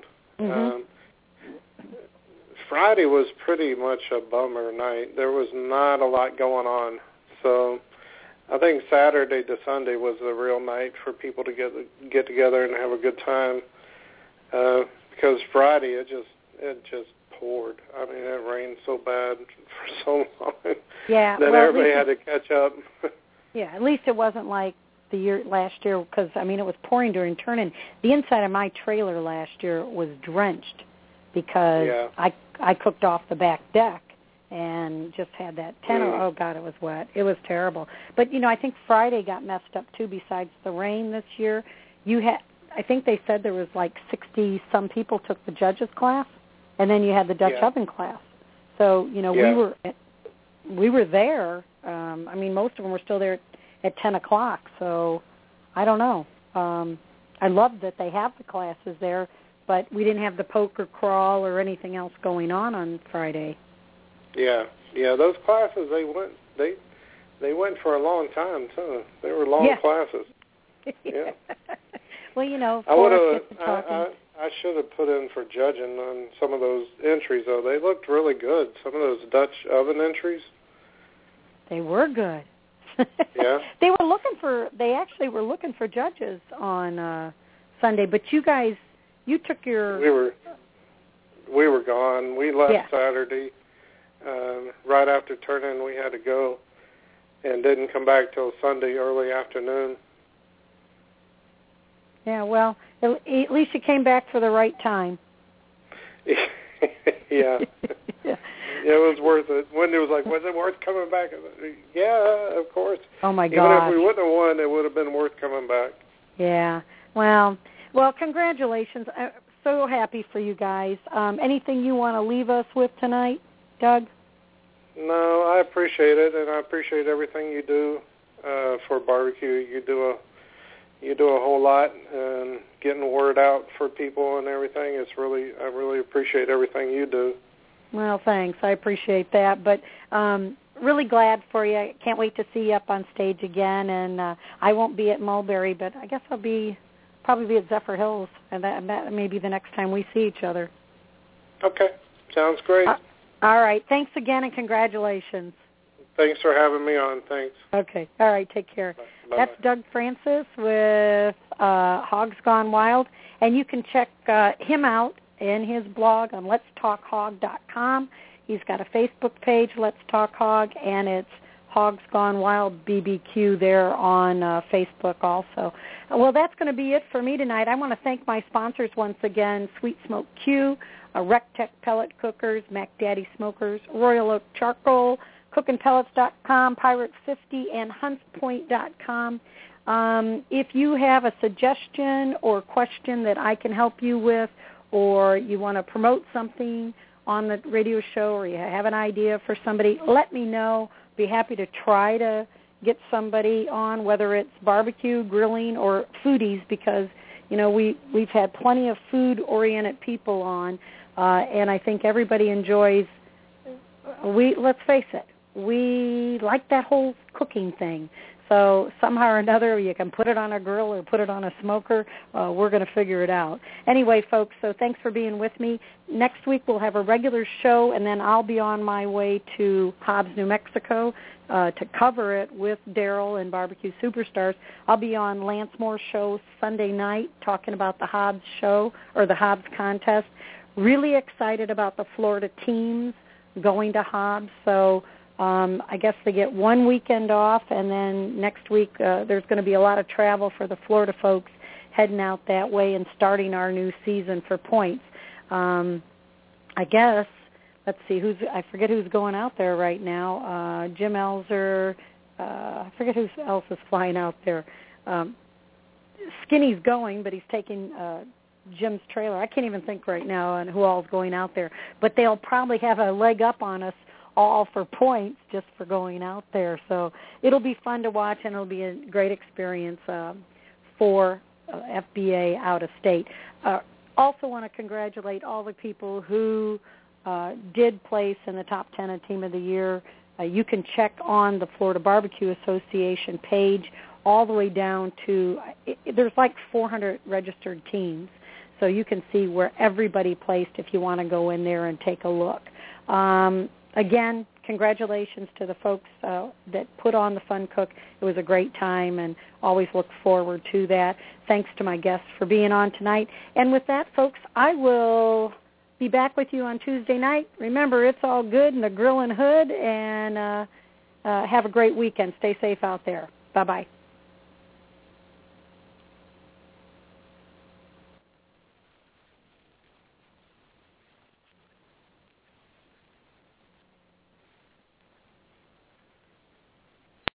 Friday was pretty much a bummer night. There was not a lot going on. So I think Saturday to Sunday was the real night for people to get together and have a good time. Because Friday it just poured. I mean, it rained so bad for so long. Yeah. Then everybody had to catch up. Yeah, at least it wasn't like last year, because, I mean, it was pouring during turn-in. The inside of my trailer last year was drenched because I cooked off the back deck and just had that tent. Oh, God, it was wet. It was terrible. But, you know, I think Friday got messed up, too, besides the rain this year. I think they said there was like 60-some people took the judges class, and then you had the Dutch oven class. So, you know, we were there. I mean, most of them were still there at 10 o'clock, so I don't know. I love that they have the classes there, but we didn't have the poker crawl or anything else going on Friday. Yeah, those classes, they went for a long time, too. They were long classes. Yeah. Well, you know, I should have put in for judging on some of those entries, though. They looked really good. Some of those Dutch oven entries. They were good. Yeah. They actually were looking for judges on Sunday, but you took your... We were gone. We left Saturday. Right after turn-in, we had to go and didn't come back till Sunday early afternoon. Yeah, well, at least you came back for the right time. Yeah. It was worth it. Wendy was like, was it worth coming back? Yeah, of course. Oh, my God. gosh. Even if we wouldn't have won, it would have been worth coming back. Yeah. Well, congratulations. so happy for you guys. Anything you want to leave us with tonight, Doug? No, I appreciate it, and I appreciate everything you do for barbecue. You do a whole lot, and getting the word out for people and everything. I really appreciate everything you do. Well, thanks. I appreciate that. But really glad for you. I can't wait to see you up on stage again. And I won't be at Mulberry, but I guess I'll probably be at Zephyr Hills, and that may be the next time we see each other. Okay. Sounds great. All right. Thanks again, and congratulations. Thanks for having me on. Thanks. Okay. All right. Take care. Bye-bye. That's Doug Francis with Hogs Gone Wild, and you can check him out in his blog on letstalkhog.com. He's got a Facebook page, Let's Talk Hog, and it's Hogs Gone Wild BBQ there on Facebook also. Well, that's going to be it for me tonight. I want to thank my sponsors once again, Sweet Smoke Q, Rectech Pellet Cookers, Mac Daddy Smokers, Royal Oak Charcoal, CookingPellets.com, Pirate50, and HuntsPoint.com. If you have a suggestion or question that I can help you with, or you want to promote something on the radio show, or you have an idea for somebody, let me know. Be happy to try to get somebody on, whether it's barbecue, grilling, or foodies, because we've had plenty of food-oriented people on, and I think everybody enjoys. Let's face it, we like that whole cooking thing. So somehow or another, you can put it on a grill or put it on a smoker. We're going to figure it out. Anyway, folks, so thanks for being with me. Next week we'll have a regular show, and then I'll be on my way to Hobbs, New Mexico, to cover it with Daryl and Barbecue Superstars. I'll be on Lance Moore's show Sunday night talking about the Hobbs show, or the Hobbs contest. Really excited about the Florida teams going to Hobbs. So I guess they get one weekend off, and then next week there's going to be a lot of travel for the Florida folks heading out that way and starting our new season for points. I guess, let's see, I forget who's going out there right now. Jim Elser, I forget who else is flying out there. Skinny's going, but he's taking Jim's trailer. I can't even think right now on who all's going out there. But they'll probably have a leg up on us all for points just for going out there. So it'll be fun to watch, and it'll be a great experience for FBA out of state. Also want to congratulate all the people who did place in the top 10 of Team of the Year. You can check on the Florida Barbecue Association page all the way down to, there's like 400 registered teams. So you can see where everybody placed if you want to go in there and take a look. Again, congratulations to the folks that put on the Fun Cook. It was a great time, and always look forward to that. Thanks to my guests for being on tonight. And with that, folks, I will be back with you on Tuesday night. Remember, it's all good in the grill and hood, and have a great weekend. Stay safe out there. Bye-bye.